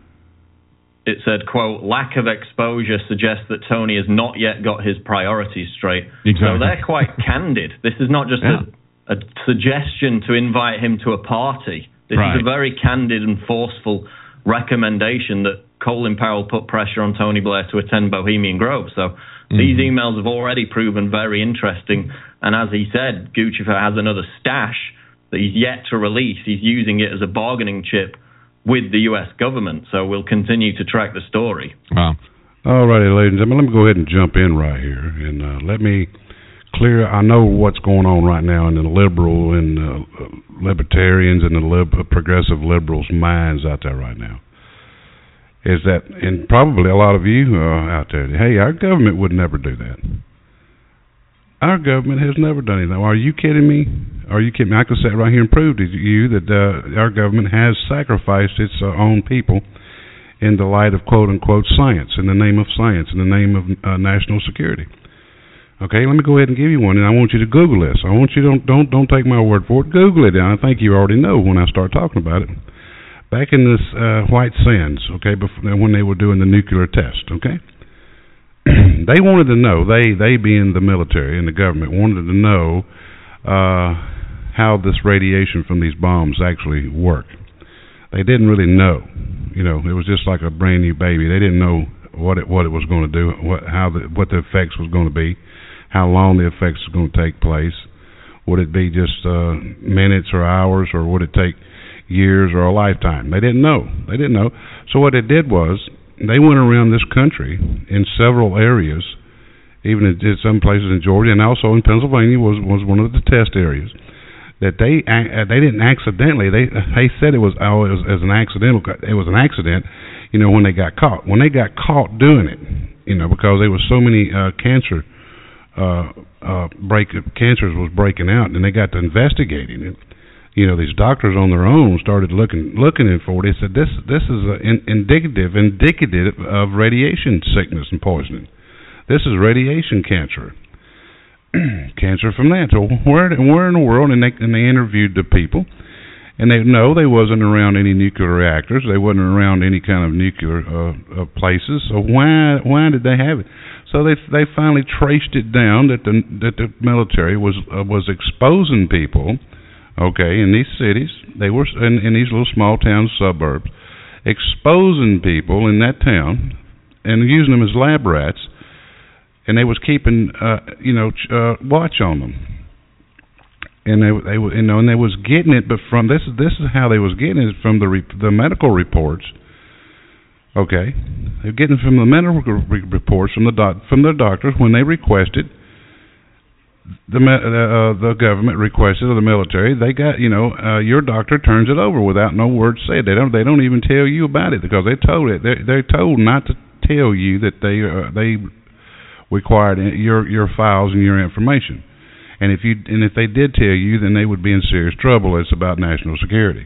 It said, quote, lack of exposure suggests that Tony has not yet got his priorities straight. Exactly. So they're quite candid. This is not just yeah. a a suggestion to invite him to a party. This right. is a very candid and forceful recommendation that Colin Powell put pressure on Tony Blair to attend Bohemian Grove. So mm-hmm. these emails have already proven very interesting. And as he said, Guccifer has another stash that he's yet to release. He's using it as a bargaining chip with the U S government. So we'll continue to track the story. Wow. All righty, ladies and gentlemen, let me go ahead and jump in right here. And uh, let me clear, I know what's going on right now in the liberal and uh, libertarians and the lib- progressive liberals' minds out there right now. Is that, and probably a lot of you uh, out there, hey, our government would never do that. Our government has never done anything. Are you kidding me? Are you kidding me? I can sit right here and prove to you that uh, our government has sacrificed its uh, own people in the light of quote-unquote science, in the name of science, in the name of uh, national security. Okay, let me go ahead and give you one, and I want you to Google this. I want you to don't don't don't take my word for it. Google it, and I think you already know when I start talking about it. Back in this uh, White Sands, okay, before, when they were doing the nuclear test, okay, they wanted to know, they they being the military and the government wanted to know uh, how this radiation from these bombs actually worked. They didn't really know, you know. It was just like a brand new baby. They didn't know what it what it was going to do, what how the what the effects was going to be. How long the effects are going to take place. Would it be just uh, minutes or hours, or would it take years or a lifetime? They didn't know. They didn't know. So what they did was they went around this country in several areas, even in some places in Georgia and also in Pennsylvania was, was one of the test areas. that they uh, they didn't accidentally. They they said it was oh it was, it was an accidental. It was an accident, you know, when they got caught. When they got caught doing it, you know, because there was so many uh, cancer uh, uh, break cancers was breaking out, and they got to investigating it. You know, these doctors on their own started looking looking in for it. They said this this is a in, indicative indicative of radiation sickness and poisoning. This is radiation cancer. Cancer from that. So where where in the world? And they and they interviewed the people, and they no, they wasn't around any nuclear reactors. They wasn't around any kind of nuclear uh, uh, places. So why why did they have it? So they they finally traced it down that the that the military was uh, was exposing people, okay, in these cities. They were in, in these little small town suburbs, exposing people in that town and using them as lab rats. And they was keeping, uh, you know, ch- uh, watch on them, and they, they, you know, and they was getting it, but from this, this is how they was getting it from the re- the medical reports. Okay, they're getting it from the medical re- reports from the doc- from their doctors when they requested the me- uh, the government requested of the military. They got, you know, uh, your doctor turns it over without no words said. They don't they don't even tell you about it because they told it. They they're told not to tell you that they uh, they. required your your files and your information, and if you and if they did tell you, then they would be in serious trouble. It's about national security.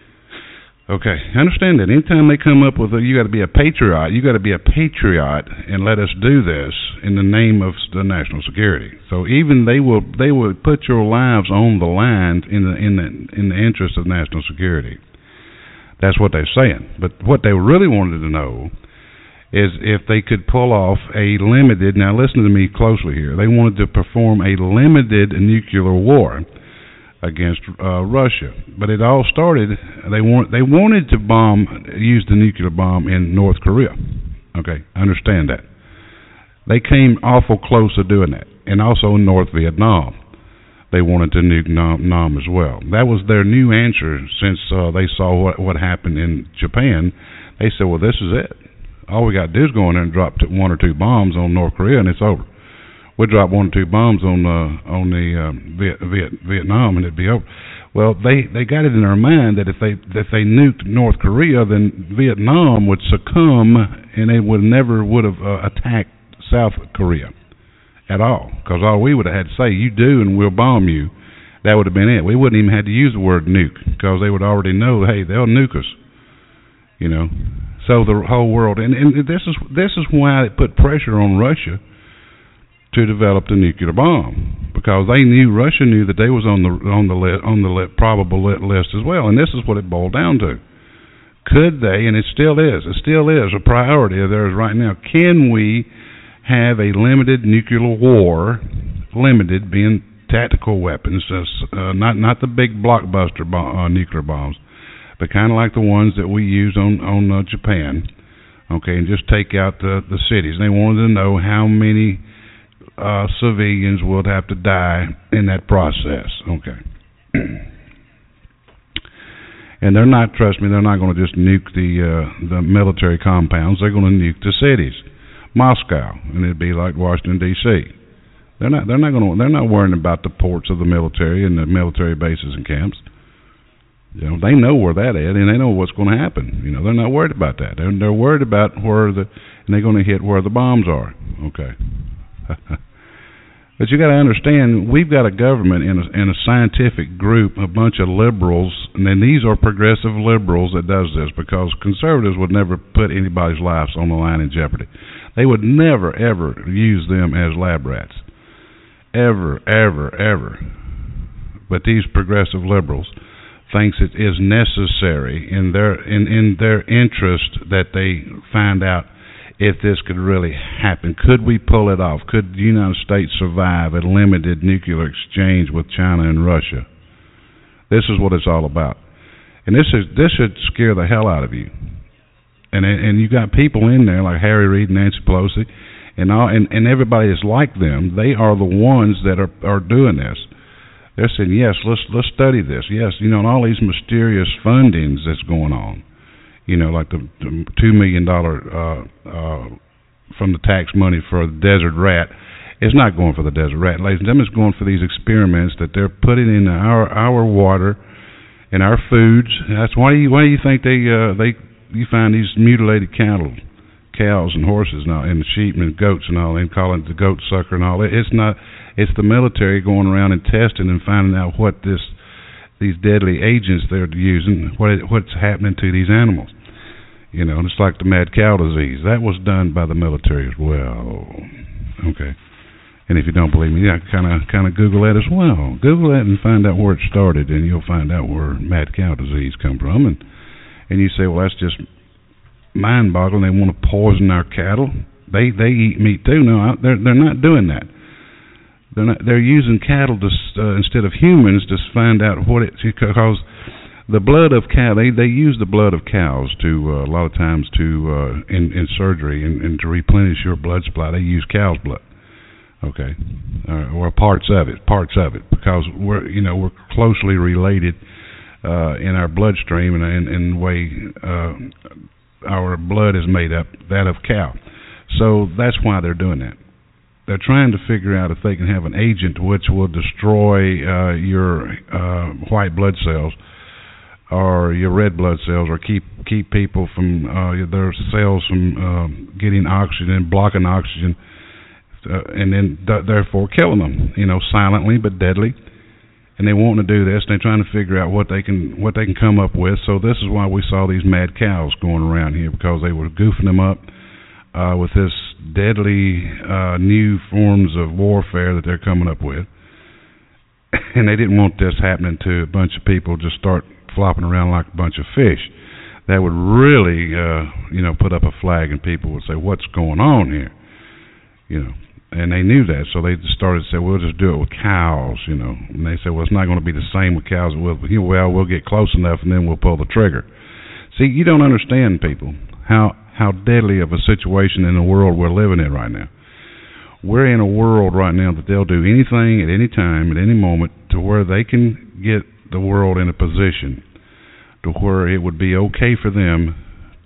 Okay, understand that. Anytime they come up with a, you got to be a patriot. You got to be a patriot and let us do this in the name of the national security. So even they will they will put your lives on the line in the in the in the interest of national security. That's what they're saying. But what they really wanted to know is if they could pull off a limited, now listen to me closely here, they wanted to perform a limited nuclear war against uh, Russia. But it all started, they want, they wanted to bomb, use the nuclear bomb in North Korea. Okay, understand that. They came awful close to doing that. And also in North Vietnam. They wanted to nuke Nam, Nam as well. That was their new answer since uh, they saw what, what happened in Japan. They said, well, this is it. All we got to do is go in there and drop t- one or two bombs on North Korea, and it's over. We drop one or two bombs on uh, on the uh, Viet, Viet, Vietnam, and it'd be over. Well, they, they got it in their mind that if they if they nuked North Korea, then Vietnam would succumb, and they would never would have uh, attacked South Korea at all. Because all we would have had to say, you do, and we'll bomb you. That would have been it. We wouldn't even have to use the word nuke, because they would already know, hey, they'll nuke us. You know. So the whole world, and, and this is this is why it put pressure on Russia to develop the nuclear bomb, because they knew Russia knew that they was on the on the li- on the li- probable list as well, and this is what it boiled down to. Could they, and it still is, it still is a priority of theirs right now. Can we have a limited nuclear war, limited being tactical weapons, uh, not not the big blockbuster bomb, uh, nuclear bombs, but kind of like the ones that we use on on uh, Japan, okay, and just take out the the cities. They wanted to know how many uh, civilians would have to die in that process, okay. And they're not, trust me, they're not going to just nuke the uh, the military compounds. They're going to nuke the cities, Moscow, and it'd be like Washington D C They're not they're not going to they're not worrying about the ports of the military and the military bases and camps. You know, they know where that is, and they know what's going to happen. You know, they're not worried about that. They're, they're worried about where the, and they're going to hit where the bombs are. Okay. But you got to understand, we've got a government and a, and a scientific group, a bunch of liberals, and then these are progressive liberals that does this, because conservatives would never put anybody's lives on the line in jeopardy. They would never, ever use them as lab rats. Ever, ever, ever. But these progressive liberals thinks it is necessary in their in, in their interest that they find out if this could really happen. Could we pull it off? Could the United States survive a limited nuclear exchange with China and Russia? This is what it's all about. And this is this should scare the hell out of you. And and you got people in there like Harry Reid and Nancy Pelosi and all and, and everybody is like them. They are the ones that are, are doing this. They're saying, yes, let's let's study this. Yes, you know, and all these mysterious fundings that's going on. You know, like the, the two million dollar uh, uh, from the tax money for the desert rat, It's not going for the desert rat, ladies and gentlemen. It's going for these experiments that they're putting in our our water and our foods. That's why you why do you think they uh, they you find these mutilated cattle, cows and horses and all, and sheep and goats and all, and calling it the goat sucker and all. It's not. It's the military going around and testing and finding out what this these deadly agents they're using, what it, what's happening to these animals. You know, and it's like the mad cow disease. That was done by the military as well. Okay. And if you don't believe me, yeah, kind of kind of Google that as well. Google that and find out where it started, and you'll find out where mad cow disease come from. And and you say, well, that's just mind-boggling. They want to poison our cattle. They they eat meat too. No, they're they're not doing that. They're not. They're using cattle to uh, instead of humans to find out what it's because. The blood of cow, they, they use the blood of cows to uh, a lot of times to uh, in, in surgery and, and to replenish your blood supply. They use cow's blood, okay, uh, or parts of it, parts of it, because we're you know we're closely related uh, in our bloodstream and in, in the way uh, our blood is made up, that of cow. So that's why they're doing that. They're trying to figure out if they can have an agent which will destroy uh, your uh, white blood cells or your red blood cells, or keep keep people from uh, their cells from uh, getting oxygen, blocking oxygen, uh, and then th- therefore killing them, you know, silently but deadly. And they want to do this. And they're trying to figure out what they can what they can come up with. So this is why we saw these mad cows going around here, because they were goofing them up uh, with this deadly uh, new forms of warfare that they're coming up with. And they didn't want this happening to a bunch of people just start flopping around like a bunch of fish. That would really, uh, you know, put up a flag, and people would say, "What's going on here?" You know, and they knew that, so they just started to say, "We'll just do it with cows," you know. And they said, "Well, it's not going to be the same with cows. We'll, well, we'll get close enough, and then we'll pull the trigger." See, you don't understand, people, how how deadly of a situation in the world we're living in right now. We're in a world right now that they'll do anything at any time, at any moment, to where they can get the world in a position to where it would be okay for them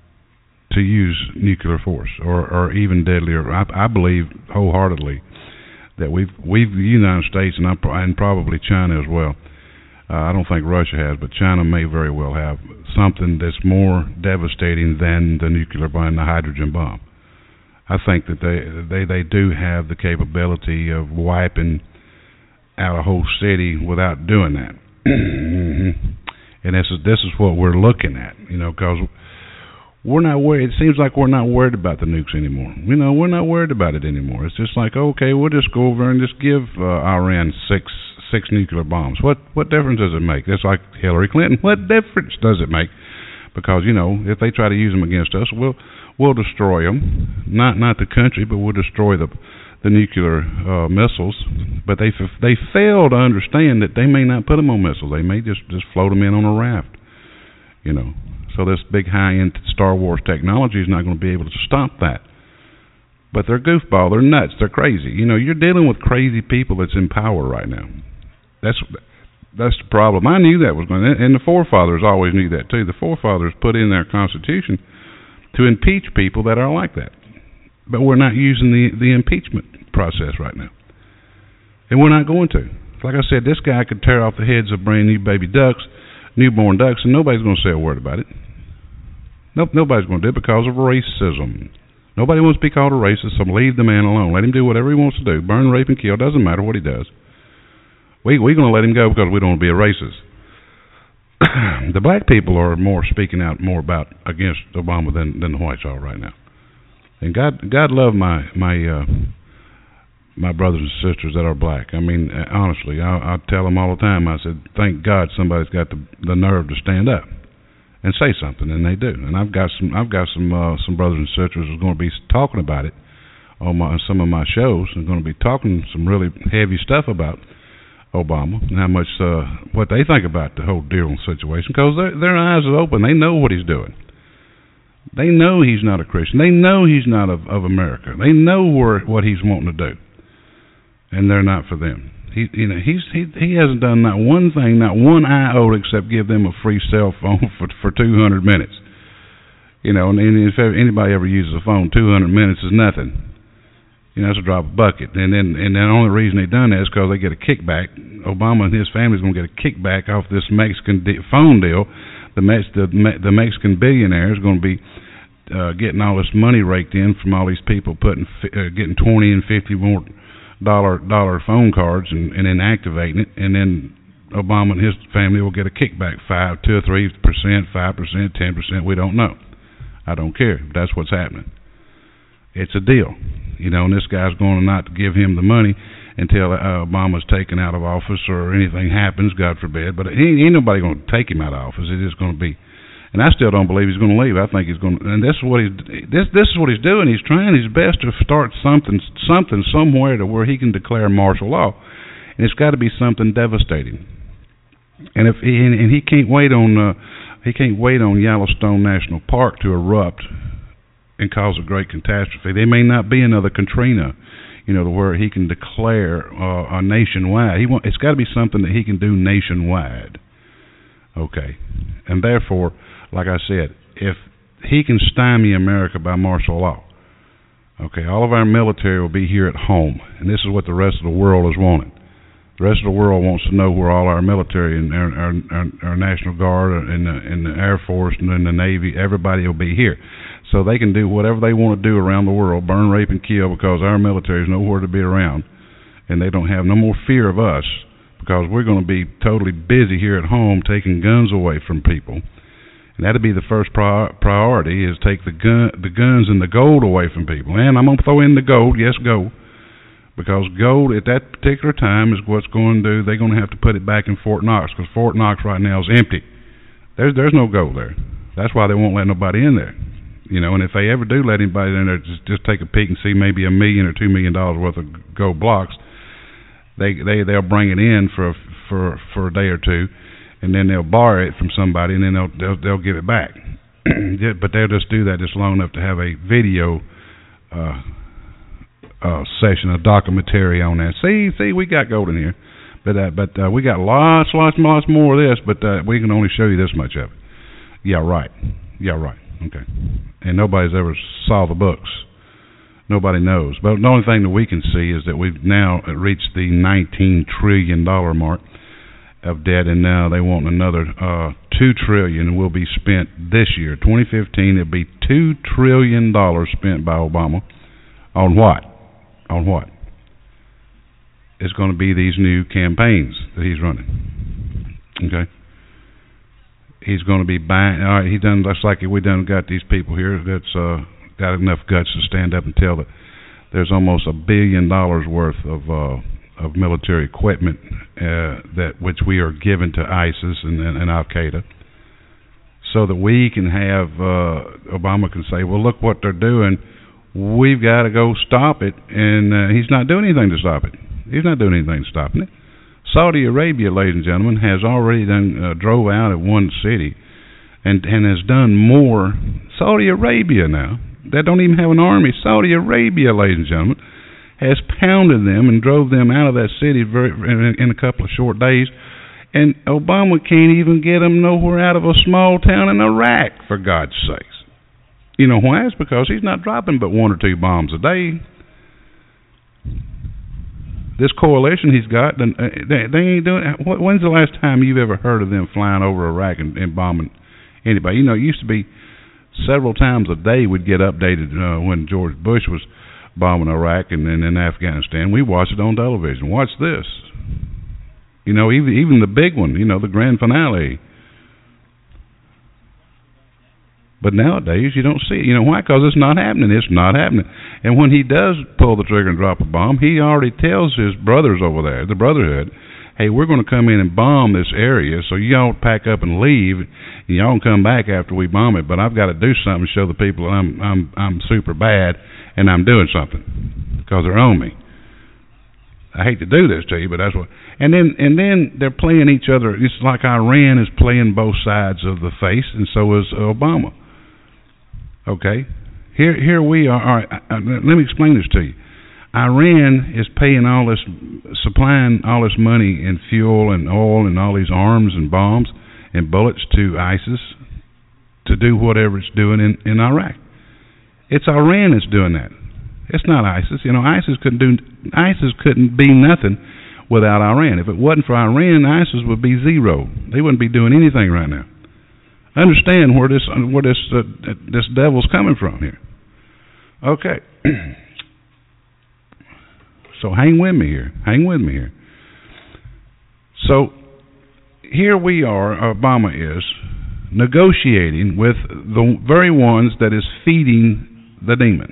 to use nuclear force, or, or even deadlier. I, I believe wholeheartedly that we've, we've the United States and, I'm, and probably China as well. Uh, I don't think Russia has, but China may very well have something that's more devastating than the nuclear bomb, the hydrogen bomb. I think that they they they do have the capability of wiping out a whole city without doing that. Mm-hmm. And this is this is what we're looking at, you know, because we're not worried. It seems like we're not worried about the nukes anymore. You know, we're not worried about it anymore. It's just like, okay, we'll just go over and just give uh, Iran six six nuclear bombs. What what difference does it make? That's like Hillary Clinton. What difference does it make? Because, you know, if they try to use them against us, we'll we'll destroy them. Not not the country, but we'll destroy the the nuclear uh, missiles. But they f- they fail to understand that they may not put them on missiles. They may just, just float them in on a raft, you know. So this big high-end Star Wars technology is not going to be able to stop that. But they're goofball. They're nuts. They're crazy. You know, you're dealing with crazy people that's in power right now. That's that's the problem. I knew that was going to, and the forefathers always knew that too. The forefathers put in their Constitution to impeach people that are like that. But we're not using the, the impeachment process right now. And we're not going to. Like I said, this guy could tear off the heads of brand new baby ducks, newborn ducks, and nobody's going to say a word about it. Nope, nobody's going to do it because of racism. Nobody wants to be called a racist, so leave the man alone. Let him do whatever he wants to do. Burn, rape, and kill. Doesn't matter what he does. We, we're going to let him go because we don't want to be a racist. The black people are more speaking out more about against Obama than, than the whites are right now. And God, God love my my uh, my brothers and sisters that are black. I mean, honestly, I, I tell them all the time. I said, thank God somebody's got the the nerve to stand up and say something, and they do. And I've got some I've got some uh, some brothers and sisters who's going to be talking about it on my on some of my shows. And going to be talking some really heavy stuff about Obama and how much uh, what they think about the whole deal situation, because their their eyes are open. They know what he's doing. They know he's not a Christian. They know he's not of, of America. They know where, what he's wanting to do, and they're not for them. He, you know, he's he he hasn't done not one thing, not one iota, except give them a free cell phone for for two hundred minutes. You know, and if anybody ever uses a phone, two hundred minutes is nothing. You know, that's a drop of a bucket. And then, and the only reason they done that is because they get a kickback. Obama and his family's going to get a kickback off this Mexican de- phone deal. The, Mex- the, Me- the Mexican billionaire is going to be uh, getting all this money raked in from all these people putting, fi- uh, getting twenty and fifty more dollar dollar phone cards and, and then activating it, and then Obama and his family will get a kickback, five, two or three percent, five percent, ten percent. We don't know. I don't care. That's what's happening. It's a deal, you know. And this guy's going to not give him the money until uh, Obama's taken out of office or anything happens, God forbid. But he, ain't nobody going to take him out of office. It's just going to be. And I still don't believe he's going to leave. I think he's going to. And this is what he's. This this is what he's doing. He's trying his best to start something something somewhere to where he can declare martial law, and it's got to be something devastating. And if he and, and he can't wait on uh, he can't wait on Yellowstone National Park to erupt and cause a great catastrophe. There may not be another Katrina, you know, to where he can declare uh, a nationwide. He want, it's got to be something that he can do nationwide. Okay, and therefore, like I said, if he can stymie America by martial law, okay, all of our military will be here at home, and this is what the rest of the world is wanting. The rest of the world wants to know where all our military and our, our, our, our National Guard and the, and the Air Force and then the Navy, everybody will be here. So they can do whatever they want to do around the world, burn, rape, and kill, because our military is nowhere to be around, and they don't have no more fear of us, because we're going to be totally busy here at home taking guns away from people. And that'll be the first pri- priority, is take the gun, the guns and the gold away from people. And I'm going to throw in the gold, yes, gold, because gold at that particular time is what's going to do. They're going to have to put it back in Fort Knox, because Fort Knox right now is empty. There's there's no gold there. That's why they won't let nobody in there. You know, and if they ever do let anybody in there, just just take a peek and see maybe a million or two million dollars worth of gold blocks. They they they'll bring it in for for for a day or two, and then they'll borrow it from somebody, and then they'll they'll, they'll give it back. But they'll just do that just long enough to have a video uh, uh, session, a documentary on that. See, see, we got gold in here, but uh, but uh, we got lots, lots, lots more of this, but uh, we can only show you this much of it. Yeah, right. Yeah, right. Okay. And nobody's ever saw the books. Nobody knows. But the only thing that we can see is that we've now reached the nineteen trillion dollars mark of debt, and now they want another uh, two trillion dollars will be spent this year. twenty fifteen, it'll be two trillion dollars spent by Obama. On what? On what? It's going to be these new campaigns that he's running. Okay? He's going to be buying. All right, he done. Looks like we done got these people here that's uh, got enough guts to stand up and tell that there's almost a billion dollars worth of uh, of military equipment uh, that which we are given to ISIS and, and, and Al Qaeda, so that we can have uh, Obama can say, well, look what they're doing. We've got to go stop it, and uh, he's not doing anything to stop it. He's not doing anything to stop it. Saudi Arabia, ladies and gentlemen, has already done uh, drove out of one city and and has done more. Saudi Arabia now, they don't even have an army. Saudi Arabia, ladies and gentlemen, has pounded them and drove them out of that city very, in, in a couple of short days. And Obama can't even get them nowhere out of a small town in Iraq, for God's sakes. You know why? It's because he's not dropping but one or two bombs a day. This coalition he's got, they, they ain't doing. When's the last time you've ever heard of them flying over Iraq and, and bombing anybody? You know, it used to be several times a day would get updated uh, when George Bush was bombing Iraq and then in Afghanistan. We watched it on television. Watch this. You know, even even the big one. You know, the grand finale. But nowadays, you don't see it. You know why? Because it's not happening. It's not happening. And when he does pull the trigger and drop a bomb, he already tells his brothers over there, the Brotherhood, hey, we're going to come in and bomb this area, so y'all pack up and leave, and y'all can come back after we bomb it. But I've got to do something to show the people that I'm I'm I'm super bad, and I'm doing something, because they're on me. I hate to do this to you, but that's what. And then and then they're playing each other. It's like Iran is playing both sides of the face, and so is Obama. Okay, here here we are. All right, let me explain this to you. Iran is paying all this, supplying all this money and fuel and oil and all these arms and bombs and bullets to ISIS to do whatever it's doing in, in Iraq. It's Iran that's doing that. It's not ISIS. You know, ISIS couldn't do ISIS couldn't be nothing without Iran. If it wasn't for Iran, ISIS would be zero. They wouldn't be doing anything right now. Understand where this where this uh, this devil's coming from here. Okay. So hang with me here. Hang with me here. So here we are, Obama is negotiating with the very ones that is feeding the demon.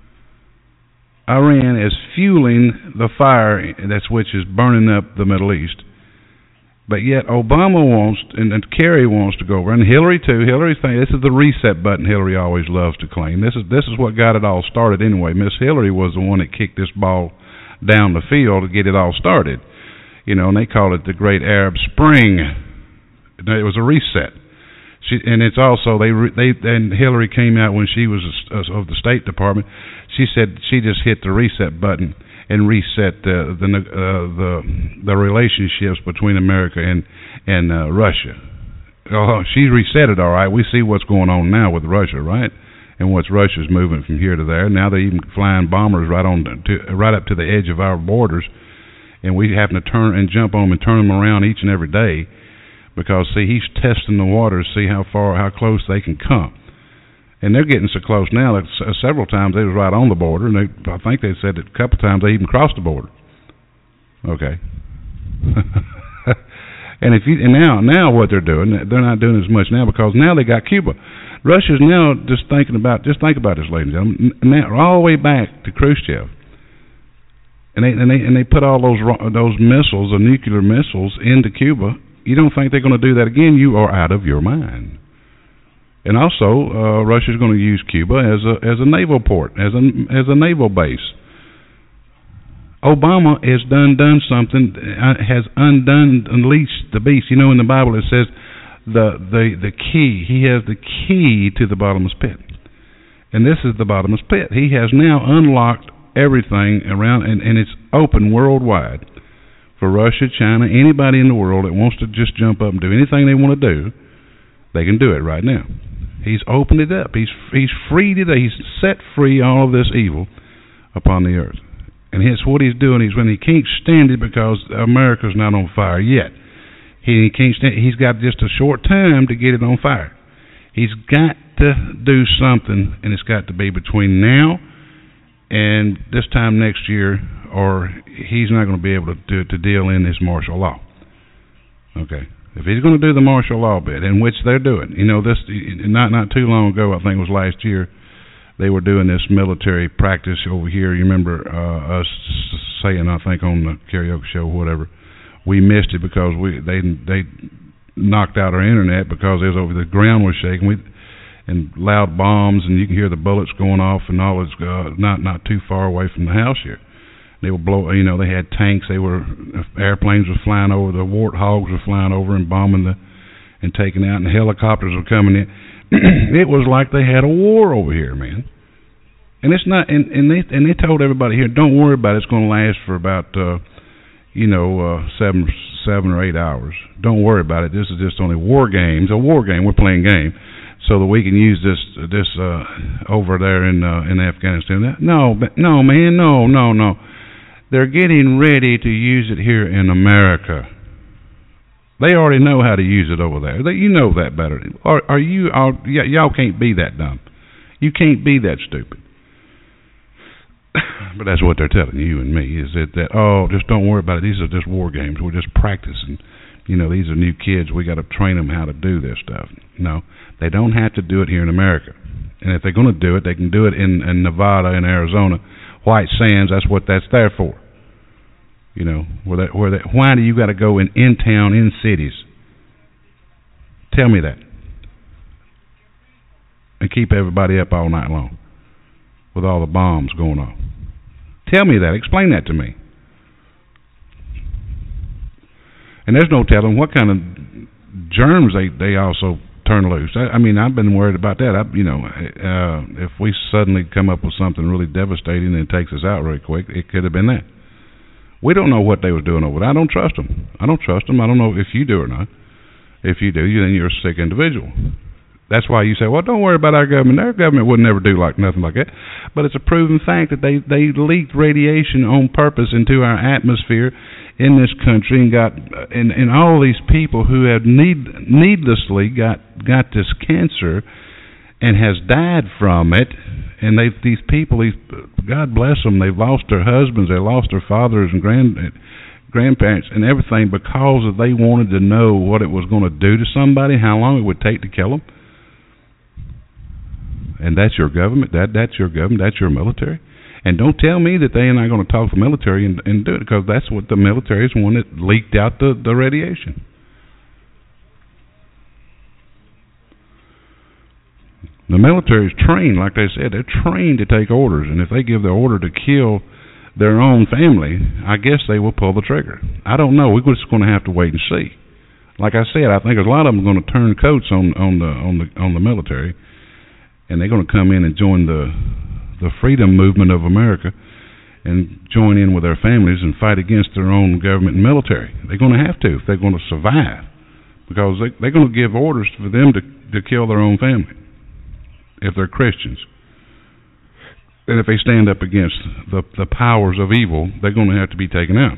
Iran is fueling the fire that's which is burning up the Middle East. But yet Obama wants, and, and Kerry wants to go over, and Hillary too. Hillary's thing, this is the reset button Hillary always loves to claim. This is this is what got it all started anyway. Miss Hillary was the one that kicked this ball down the field to get it all started. You know, and they call it the Great Arab Spring. It was a reset. She, and it's also they they and Hillary came out when she was a, a, of the State Department. She said she just hit the reset button and reset the the uh, the the relationships between America and and uh, Russia. Oh, she reset it all right. We see what's going on now with Russia, right? And what's Russia's moving from here to there. Now they're even flying bombers right on to, right up to the edge of our borders, and we happen to turn and jump on them and turn them around each and every day. Because, see, he's testing the waters, see how far, how close they can come. And they're getting so close now that uh, several times they was right on the border, and they, I think they said that a couple times they even crossed the border. Okay. and if you and now, now what they're doing, they're not doing as much now because now they got Cuba. Russia's now just thinking about, just think about this, ladies and gentlemen, now all the way back to Khrushchev. And they, and they, and they put all those, those missiles, the nuclear missiles, into Cuba. You don't think they're going to do that again? You are out of your mind. And also, uh, Russia's going to use Cuba as a as a naval port, as a as a naval base. Obama has done done something, uh, has undone, unleashed the beast. You know, in the Bible it says the the the key. He has the key to the bottomless pit, and this is the bottomless pit. He has now unlocked everything around, and, and it's open worldwide. For Russia, China, anybody in the world that wants to just jump up and do anything they want to do, they can do it right now. He's opened it up. He's he's freed it. He's set free all of this evil upon the earth. And it's what he's doing. He's when he can't stand it because America's not on fire yet. He, he can't stand. He's got just a short time to get it on fire. He's got to do something, and it's got to be between now and this time next year, or he's not going to be able to do, to deal in this martial law. Okay, if he's going to do the martial law bit, in which they're doing, you know, this not not too long ago, I think it was last year, they were doing this military practice over here. You remember uh, us saying, I think on the karaoke show, or whatever, we missed it because we they they knocked out our internet because it was over the ground was shaking. We and loud bombs, and you can hear the bullets going off, and all is uh, not not too far away from the house here. They were blow, you know, they had tanks. They were airplanes were flying over. The warthogs were flying over and bombing the and taking out, and the helicopters were coming in. It was like they had a war over here, man. And it's not. And, and they and they told everybody here, don't worry about it. It's going to last for about, uh, you know, uh, seven seven or eight hours. Don't worry about it. This is just only war games. A war game. We're playing game. So that we can use this this uh, over there in uh, in Afghanistan. No, no, man, no, no, no. They're getting ready to use it here in America. They already know how to use it over there. They, you know that better. Are, are you? Are, y- y'all can't be that dumb. You can't be that stupid. But that's what they're telling you and me, is that, that, oh, just don't worry about it. These are just war games. We're just practicing. You know, these are new kids. We got to train them how to do this stuff. No, they don't have to do it here in America. And if they're going to do it, they can do it in, in Nevada and Arizona. White Sands, that's what that's there for. You know, where that, where that, why do you got to go in, in town, in cities? Tell me that. And keep everybody up all night long with all the bombs going off. Tell me that. Explain that to me. And there's no telling what kind of germs they, they also turn loose. I, I mean, I've been worried about that. I, you know, uh, if we suddenly come up with something really devastating and it takes us out really quick, it could have been that. We don't know what they was doing over there. I don't trust them. I don't trust them. I don't know if you do or not. If you do, then you're a sick individual. That's why you say, well, don't worry about our government. Our government would never do like nothing like that. But it's a proven fact that they, they leaked radiation on purpose into our atmosphere in this country and got and, and all these people who have need, needlessly got got this cancer and has died from it. And they these people, these God bless them, they've lost their husbands, they lost their fathers and grand grandparents and everything because they wanted to know what it was going to do to somebody, how long it would take to kill them. And that's your government. That that's your government. That's your military. And don't tell me that they are not going to talk to the military and, and do it, because that's what the military is, the one that leaked out the, the radiation. The military is trained, like they said, they're trained to take orders. And if they give the order to kill their own family, I guess they will pull the trigger. I don't know. We're just going to have to wait and see. Like I said, I think a lot of them are going to turn coats on on the on the on the military. And they're going to come in and join the the freedom movement of America and join in with their families and fight against their own government and military. They're going to have to if they're going to survive, because they, they're going to give orders for them to, to kill their own family if they're Christians. And if they stand up against the, the powers of evil, they're going to have to be taken out.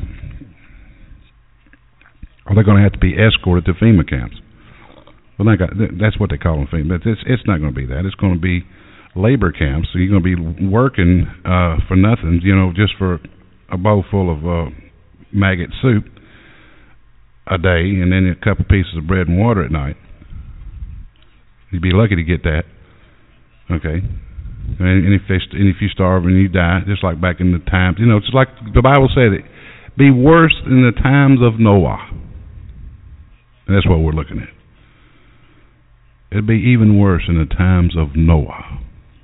Or they're going to have to be escorted to FEMA camps. Well, that's what they call them, FEMA. But it's, it's not going to be that. It's going to be labor camps. So you're going to be working uh, for nothing, you know, just for a bowl full of uh, maggot soup a day, and then a couple pieces of bread and water at night. You'd be lucky to get that. Okay. And, and if they, and if you starve and you die, just like back in the times, you know, it's like the Bible said, it be worse in the times of Noah. And that's what we're looking at. It'd be even worse in the times of Noah,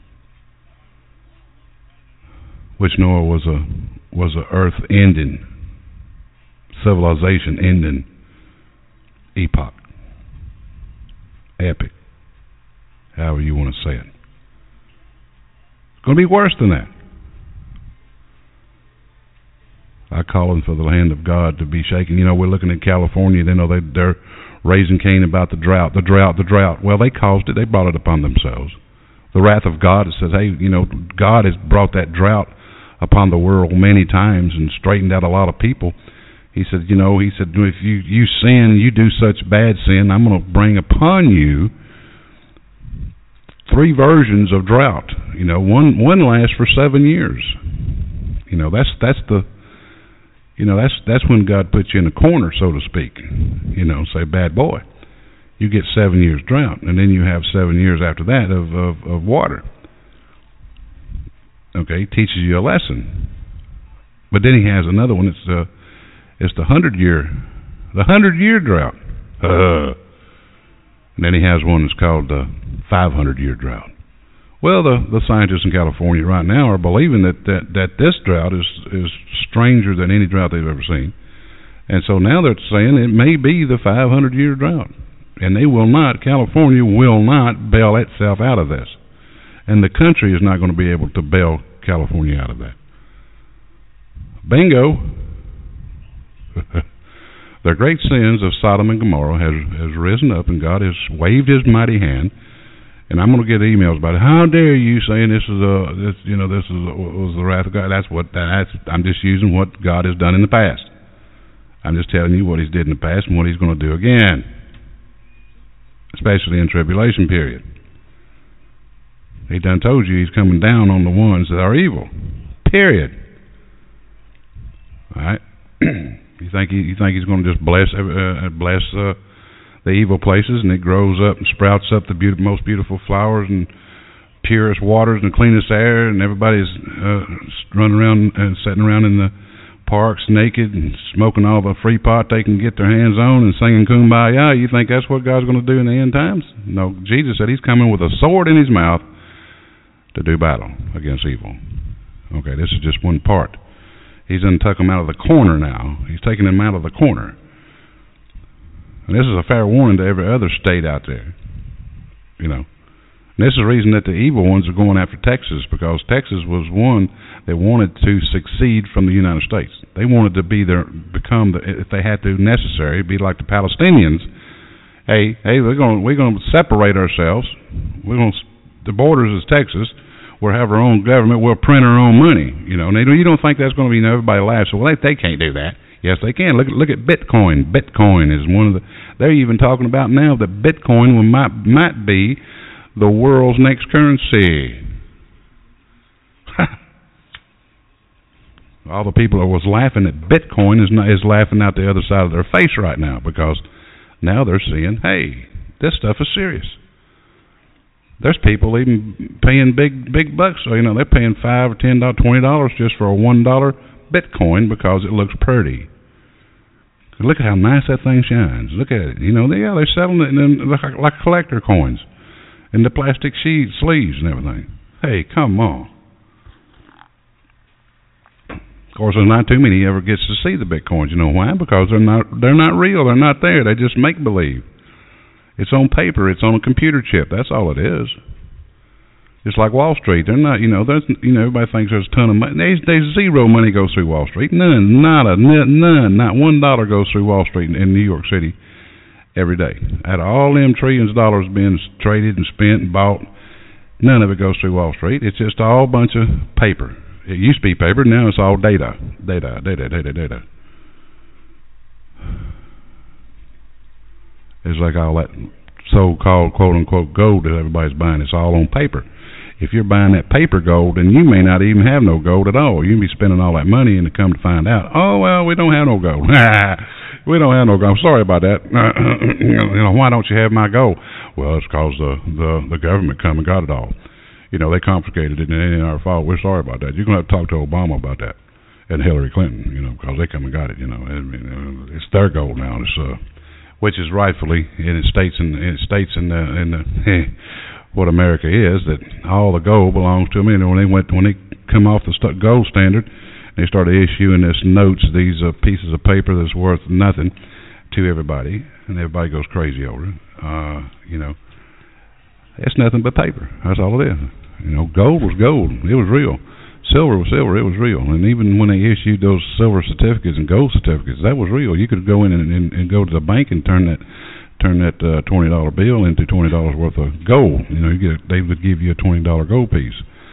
which Noah was a was a earth-ending, civilization-ending epoch, epic, however you want to say it. It's going to be worse than that. I call for the hand of God to be shaken. You know, we're looking at California. They know they, they're raising Cain about the drought, the drought, the drought. Well, they caused it. They brought it upon themselves. The wrath of God, it says, hey, you know, God has brought that drought upon the world many times and straightened out a lot of people. He said, you know, he said, if you, you sin, you do such bad sin, I'm going to bring upon you three versions of drought. You know, one one lasts for seven years. You know, that's that's the You know, that's that's when God puts you in a corner, so to speak. You know, say, bad boy. You get seven years drought, and then you have seven years after that of, of, of water. Okay, teaches you a lesson. But then he has another one. It's the it's the hundred year, the hundred year drought. Uh, and then he has one that's called the five hundred year drought. Well, the, the scientists in California right now are believing that, that, that this drought is is stranger than any drought they've ever seen. And so now they're saying it may be the five hundred year drought. And they will not, California will not bail itself out of this. And the country is not going to be able to bail California out of that. Bingo. The great sins of Sodom and Gomorrah has, has risen up, and God has waved his mighty hand. And I'm going to get emails about it. How dare you saying this is a this you know this is a, was the wrath of God? That's what that's. I'm just using what God has done in the past. I'm just telling you what He's did in the past and what He's going to do again, especially in tribulation period. He done told you He's coming down on the ones that are evil. Period. All right. You think he, you think He's going to just bless uh, bless. Uh, the evil places, and it grows up and sprouts up the beautiful, most beautiful flowers and purest waters and cleanest air, and everybody's uh, running around and sitting around in the parks naked and smoking all the free pot they can get their hands on and singing Kumbaya. You think that's what God's going to do in the end times? No, Jesus said He's coming with a sword in His mouth to do battle against evil. Okay, this is just one part. He's going to tuck them out of the corner now. He's taking them out of the corner. And this is a fair warning to every other state out there, you know. And this is the reason that the evil ones are going after Texas, because Texas was one that wanted to succeed from the United States. They wanted to be their, become, the, if they had to, necessary, be like the Palestinians hey, hey, we're going we're going to separate ourselves. We're going to, the borders is Texas. We'll have our own government. We'll print our own money. You know, and they, you don't think that's going to be, you know, everybody laughs. Well, they, they can't do that. Yes, they can. Look, look at Bitcoin. Bitcoin is one of the. They're even talking about now that Bitcoin will, might might be the world's next currency. All the people that was laughing at Bitcoin is not, is laughing out the other side of their face right now, because now they're seeing, hey, this stuff is serious. There's people even paying big big bucks. So, you know, they're paying five or ten dollars, twenty dollars just for a one dollar Bitcoin because it looks pretty. Look at how nice that thing shines. Look at it. You know, they, yeah, they're selling it in them like, like collector coins in the plastic sheet sleeves and everything. Hey, come on. Of course, there's not too many ever gets to see the Bitcoins. You know why? Because they're not they're not real. They're not there. They just make believe. It's on paper. It's on a computer chip. That's all it is. It's like Wall Street. They're not, you know, there's, you know, everybody thinks there's a ton of money. There's, there's zero money goes through Wall Street. None, not a, none, not one dollar goes through Wall Street in, in New York City every day. Out of all them trillions of dollars being traded and spent and bought, none of it goes through Wall Street. It's just all a bunch of paper. It used to be paper. Now it's all data, data, data, data, data. It's like all that so-called quote-unquote gold that everybody's buying. It's all on paper. If you're buying that paper gold, then you may not even have no gold at all. You can be spending all that money and to come to find out, oh, well, we don't have no gold. We don't have no gold. I'm sorry about that. You know, why don't you have my gold? Well, it's because the, the, the government come and got it all. You know, they confiscated it, and it ain't our fault. We're sorry about that. You're going to have to talk to Obama about that and Hillary Clinton, you know, because they come and got it, you know. I mean, it's their gold now. It's, uh, which is rightfully, and it states in, it states in the, in the what America is, that all the gold belongs to them. And when they went, when they come off the st- gold standard, they started issuing this notes, these uh, pieces of paper that's worth nothing to everybody, and everybody goes crazy over it. Uh, you know, it's nothing but paper. That's all it is. You know, gold was gold. It was real. Silver was silver. It was real. And even when they issued those silver certificates and gold certificates, that was real. You could go in and, and, and go to the bank and turn that turn that uh, twenty dollar bill into twenty dollars worth of gold. You know, you get, they would give you a twenty dollar gold piece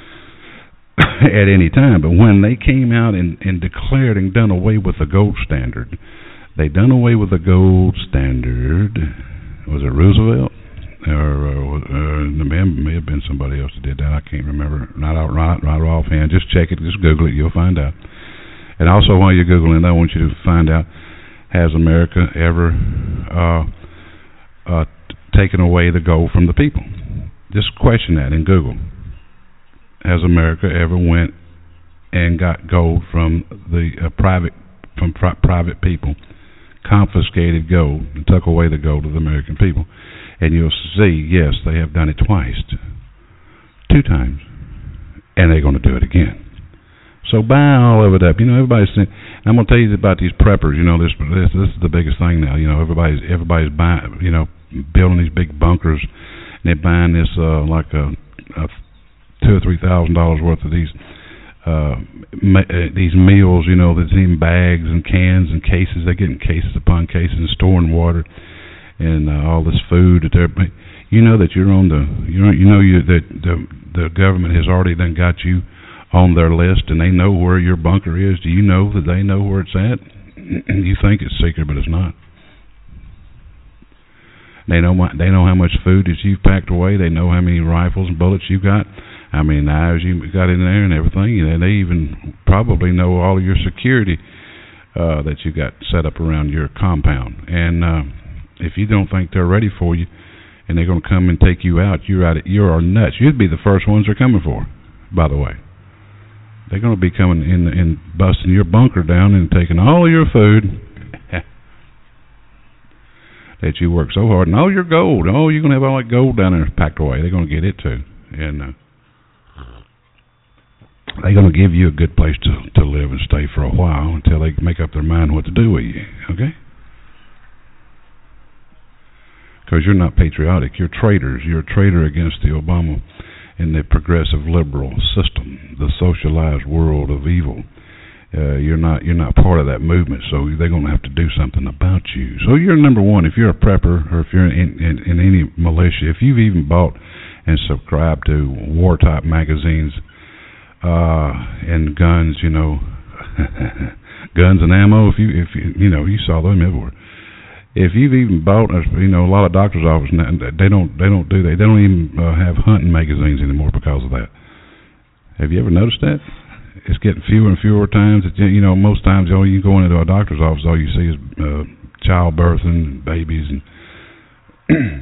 at any time. But when they came out and, and declared and done away with the gold standard, they done away with the gold standard. Was it Roosevelt? Or uh, uh, it may have been somebody else that did that. I can't remember. Not out right, right offhand. Just check it. Just Google it. You'll find out. And also, while you're Googling, I want you to find out: has America ever uh, uh, t- taken away the gold from the people? Just question that in Google. Has America ever went and got gold from the uh, private from pri- private people, confiscated gold, and took away the gold of the American people? And you'll see, yes, they have done it twice, two times, and they're going to do it again. So buy all of it up. You know, everybody's saying, I'm going to tell you about these preppers. You know, this this this is the biggest thing now. You know, everybody's everybody's buying, you know, building these big bunkers, and they're buying this uh, like a, a two or three thousand dollars worth of these uh, ma- uh, these meals. You know, that's in bags and cans and cases. They're getting cases upon cases and storing water. And uh, all this food that they're, you know that you're on the, you know, you know you that the the government has already done got you on their list, and they know where your bunker is. Do you know that they know where it's at? You think it's secret, but it's not. They know my, they know how much food that you've packed away. They know how many rifles and bullets you got, how many knives you got in there, and everything. And they even probably know all of your security uh, that you got set up around your compound. And uh, if you don't think they're ready for you, and they're going to come and take you out, you're out. You're nuts. You'd be the first ones they're coming for. By the way, they're going to be coming in and busting your bunker down and taking all of your food that you work so hard, and all your gold. Oh, you're going to have all that gold down there packed away. They're going to get it too, and uh, they're going to give you a good place to to live and stay for a while until they make up their mind what to do with you. Okay. Because you're not patriotic. You're traitors. You're a traitor against the Obama and the progressive liberal system, the socialized world of evil. Uh, you're not you're not part of that movement, so they're going to have to do something about you. So you're number one. If you're a prepper or if you're in, in, in any militia, if you've even bought and subscribed to war type magazines uh, and guns, you know, guns and ammo. If you if you you know you saw them everywhere. If you've even bought, you know, a lot of doctors' offices now, they don't they don't do that. They don't even uh, have hunting magazines anymore because of that. Have you ever noticed that? It's getting fewer and fewer times. That, you know, most times, oh, you go into a doctor's office, all you see is uh, childbirth and babies and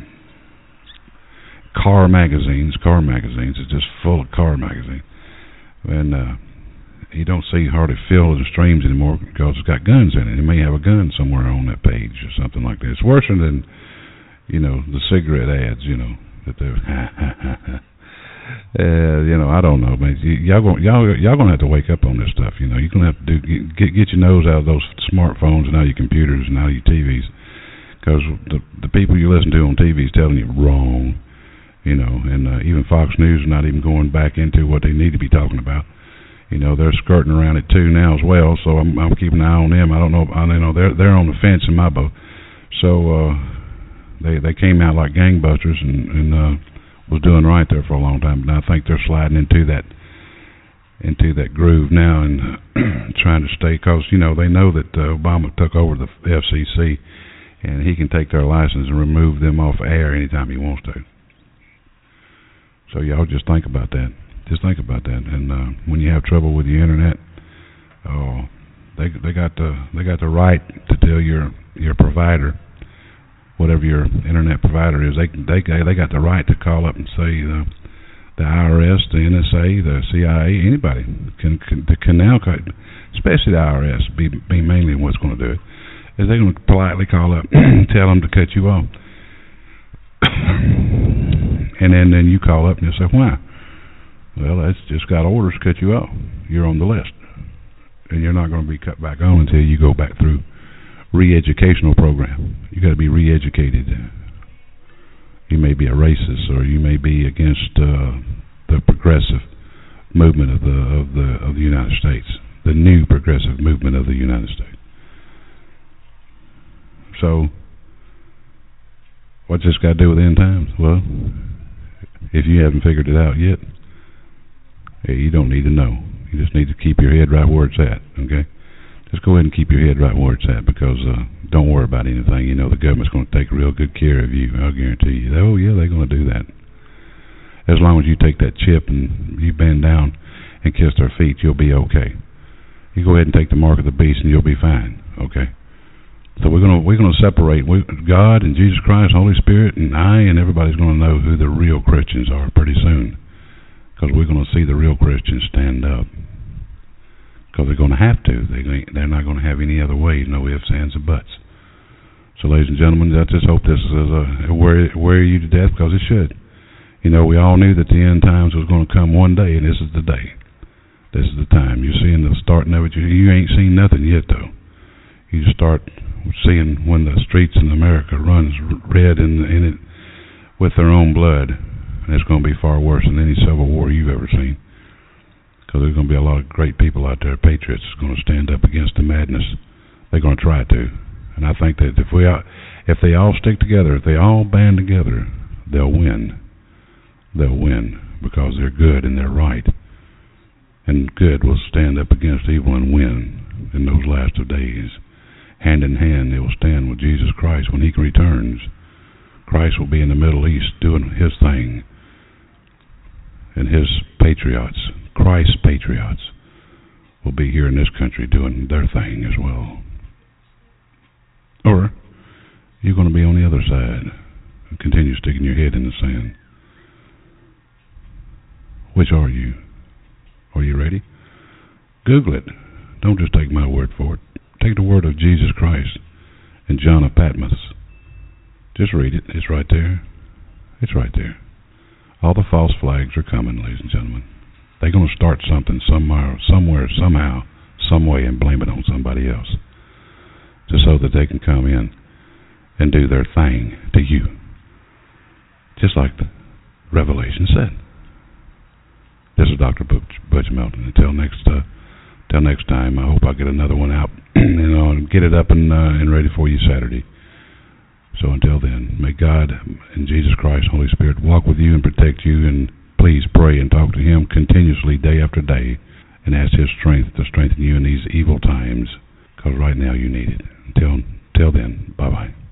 car magazines. Car magazines. It's just full of car magazines, and uh, you don't see hardly fields and streams anymore because it's got guns in it. It may have a gun somewhere on that page or something like that. It's worse than, you know, the cigarette ads. You know that they're. Uh, you know, I don't know, man. Y- y'all gonna y'all y'all gonna have to wake up on this stuff. You know, you're gonna have to do get get your nose out of those smartphones and out of your computers and out of your T Vs, because the the people you listen to on T V is telling you wrong. You know, and uh, even Fox News is not even going back into what they need to be talking about. You know, they're skirting around it too now as well. So I'm I'm keeping an eye on them. I don't know. I you know they're they're on the fence in my boat. So uh, they they came out like gangbusters and and. Uh, was doing right there for a long time, but I think they're sliding into that into that groove now and uh, trying to stay, because you know they know that uh, Obama took over the F C C and he can take their license and remove them off air anytime he wants to. So y'all just think about that. Just think about that. And uh, when you have trouble with the internet, oh, they they got the they got the right to tell your your provider, whatever your internet provider is, they they they got the right to call up and say the the I R S, the N S A, the C I A, anybody can can, can now, especially the I R S, be be mainly what's going to do it, is they're going to politely call up and tell them to cut you off, and then then you call up and you say why? Well, that's just got orders to cut you off. You're on the list, and you're not going to be cut back on until you go back through re-educational program. You got to be re-educated. You may be a racist, or you may be against uh, the progressive movement of the of the of the United States, the new progressive movement of the United States. So, what's this got to do with end times? Well, if you haven't figured it out yet, hey, you don't need to know. You just need to keep your head right where it's at. Okay. Just go ahead and keep your head right where it's at, because uh, don't worry about anything. You know the government's going to take real good care of you. I'll guarantee you. Oh, yeah, they're going to do that. As long as you take that chip and you bend down and kiss their feet, you'll be okay. You go ahead and take the mark of the beast and you'll be fine, okay? So we're going to we're going to separate we, God and Jesus Christ, Holy Spirit, and I, and everybody's going to know who the real Christians are pretty soon, because we're going to see the real Christians stand up. Because they're going to have to. They, they're not going to have any other way. No ifs, ands, or buts. So, ladies and gentlemen, I just hope this is a, a worry, worry you to death, because it should. You know, we all knew that the end times was going to come one day, and this is the day. This is the time. You're seeing the starting of it. You, you ain't seen nothing yet, though. You start seeing when the streets in America runs red in, in it with their own blood, and it's going to be far worse than any civil war you've ever seen. So there's going to be a lot of great people out there, patriots, going to stand up against the madness. They're going to try to, and I think that if we, if they all stick together, if they all band together, they'll win. They'll win because they're good and they're right, and good will stand up against evil and win in those last of days. Hand in hand, they will stand with Jesus Christ when He returns. Christ will be in the Middle East doing His thing, and His patriots. Christ's patriots will be here in this country doing their thing as well. Or you're going to be on the other side and continue sticking your head in the sand. Which are you? Are you ready? Google it. Don't just take my word for it. Take the word of Jesus Christ and John of Patmos. Just read it. It's right there. It's right there. All the false flags are coming, ladies and gentlemen. They're going to start something somewhere, somewhere, somehow, some way, and blame it on somebody else, just so that they can come in and do their thing to you, just like the Revelation said. This is Doctor Butch, Butch Melton. Until next uh, Till next time, I hope I get another one out and I'll get it up and, uh, and ready for you Saturday. So until then, may God and Jesus Christ, Holy Spirit, walk with you and protect you, and please pray and talk to Him continuously day after day and ask His strength to strengthen you in these evil times, because right now you need it. Until, until then, bye-bye.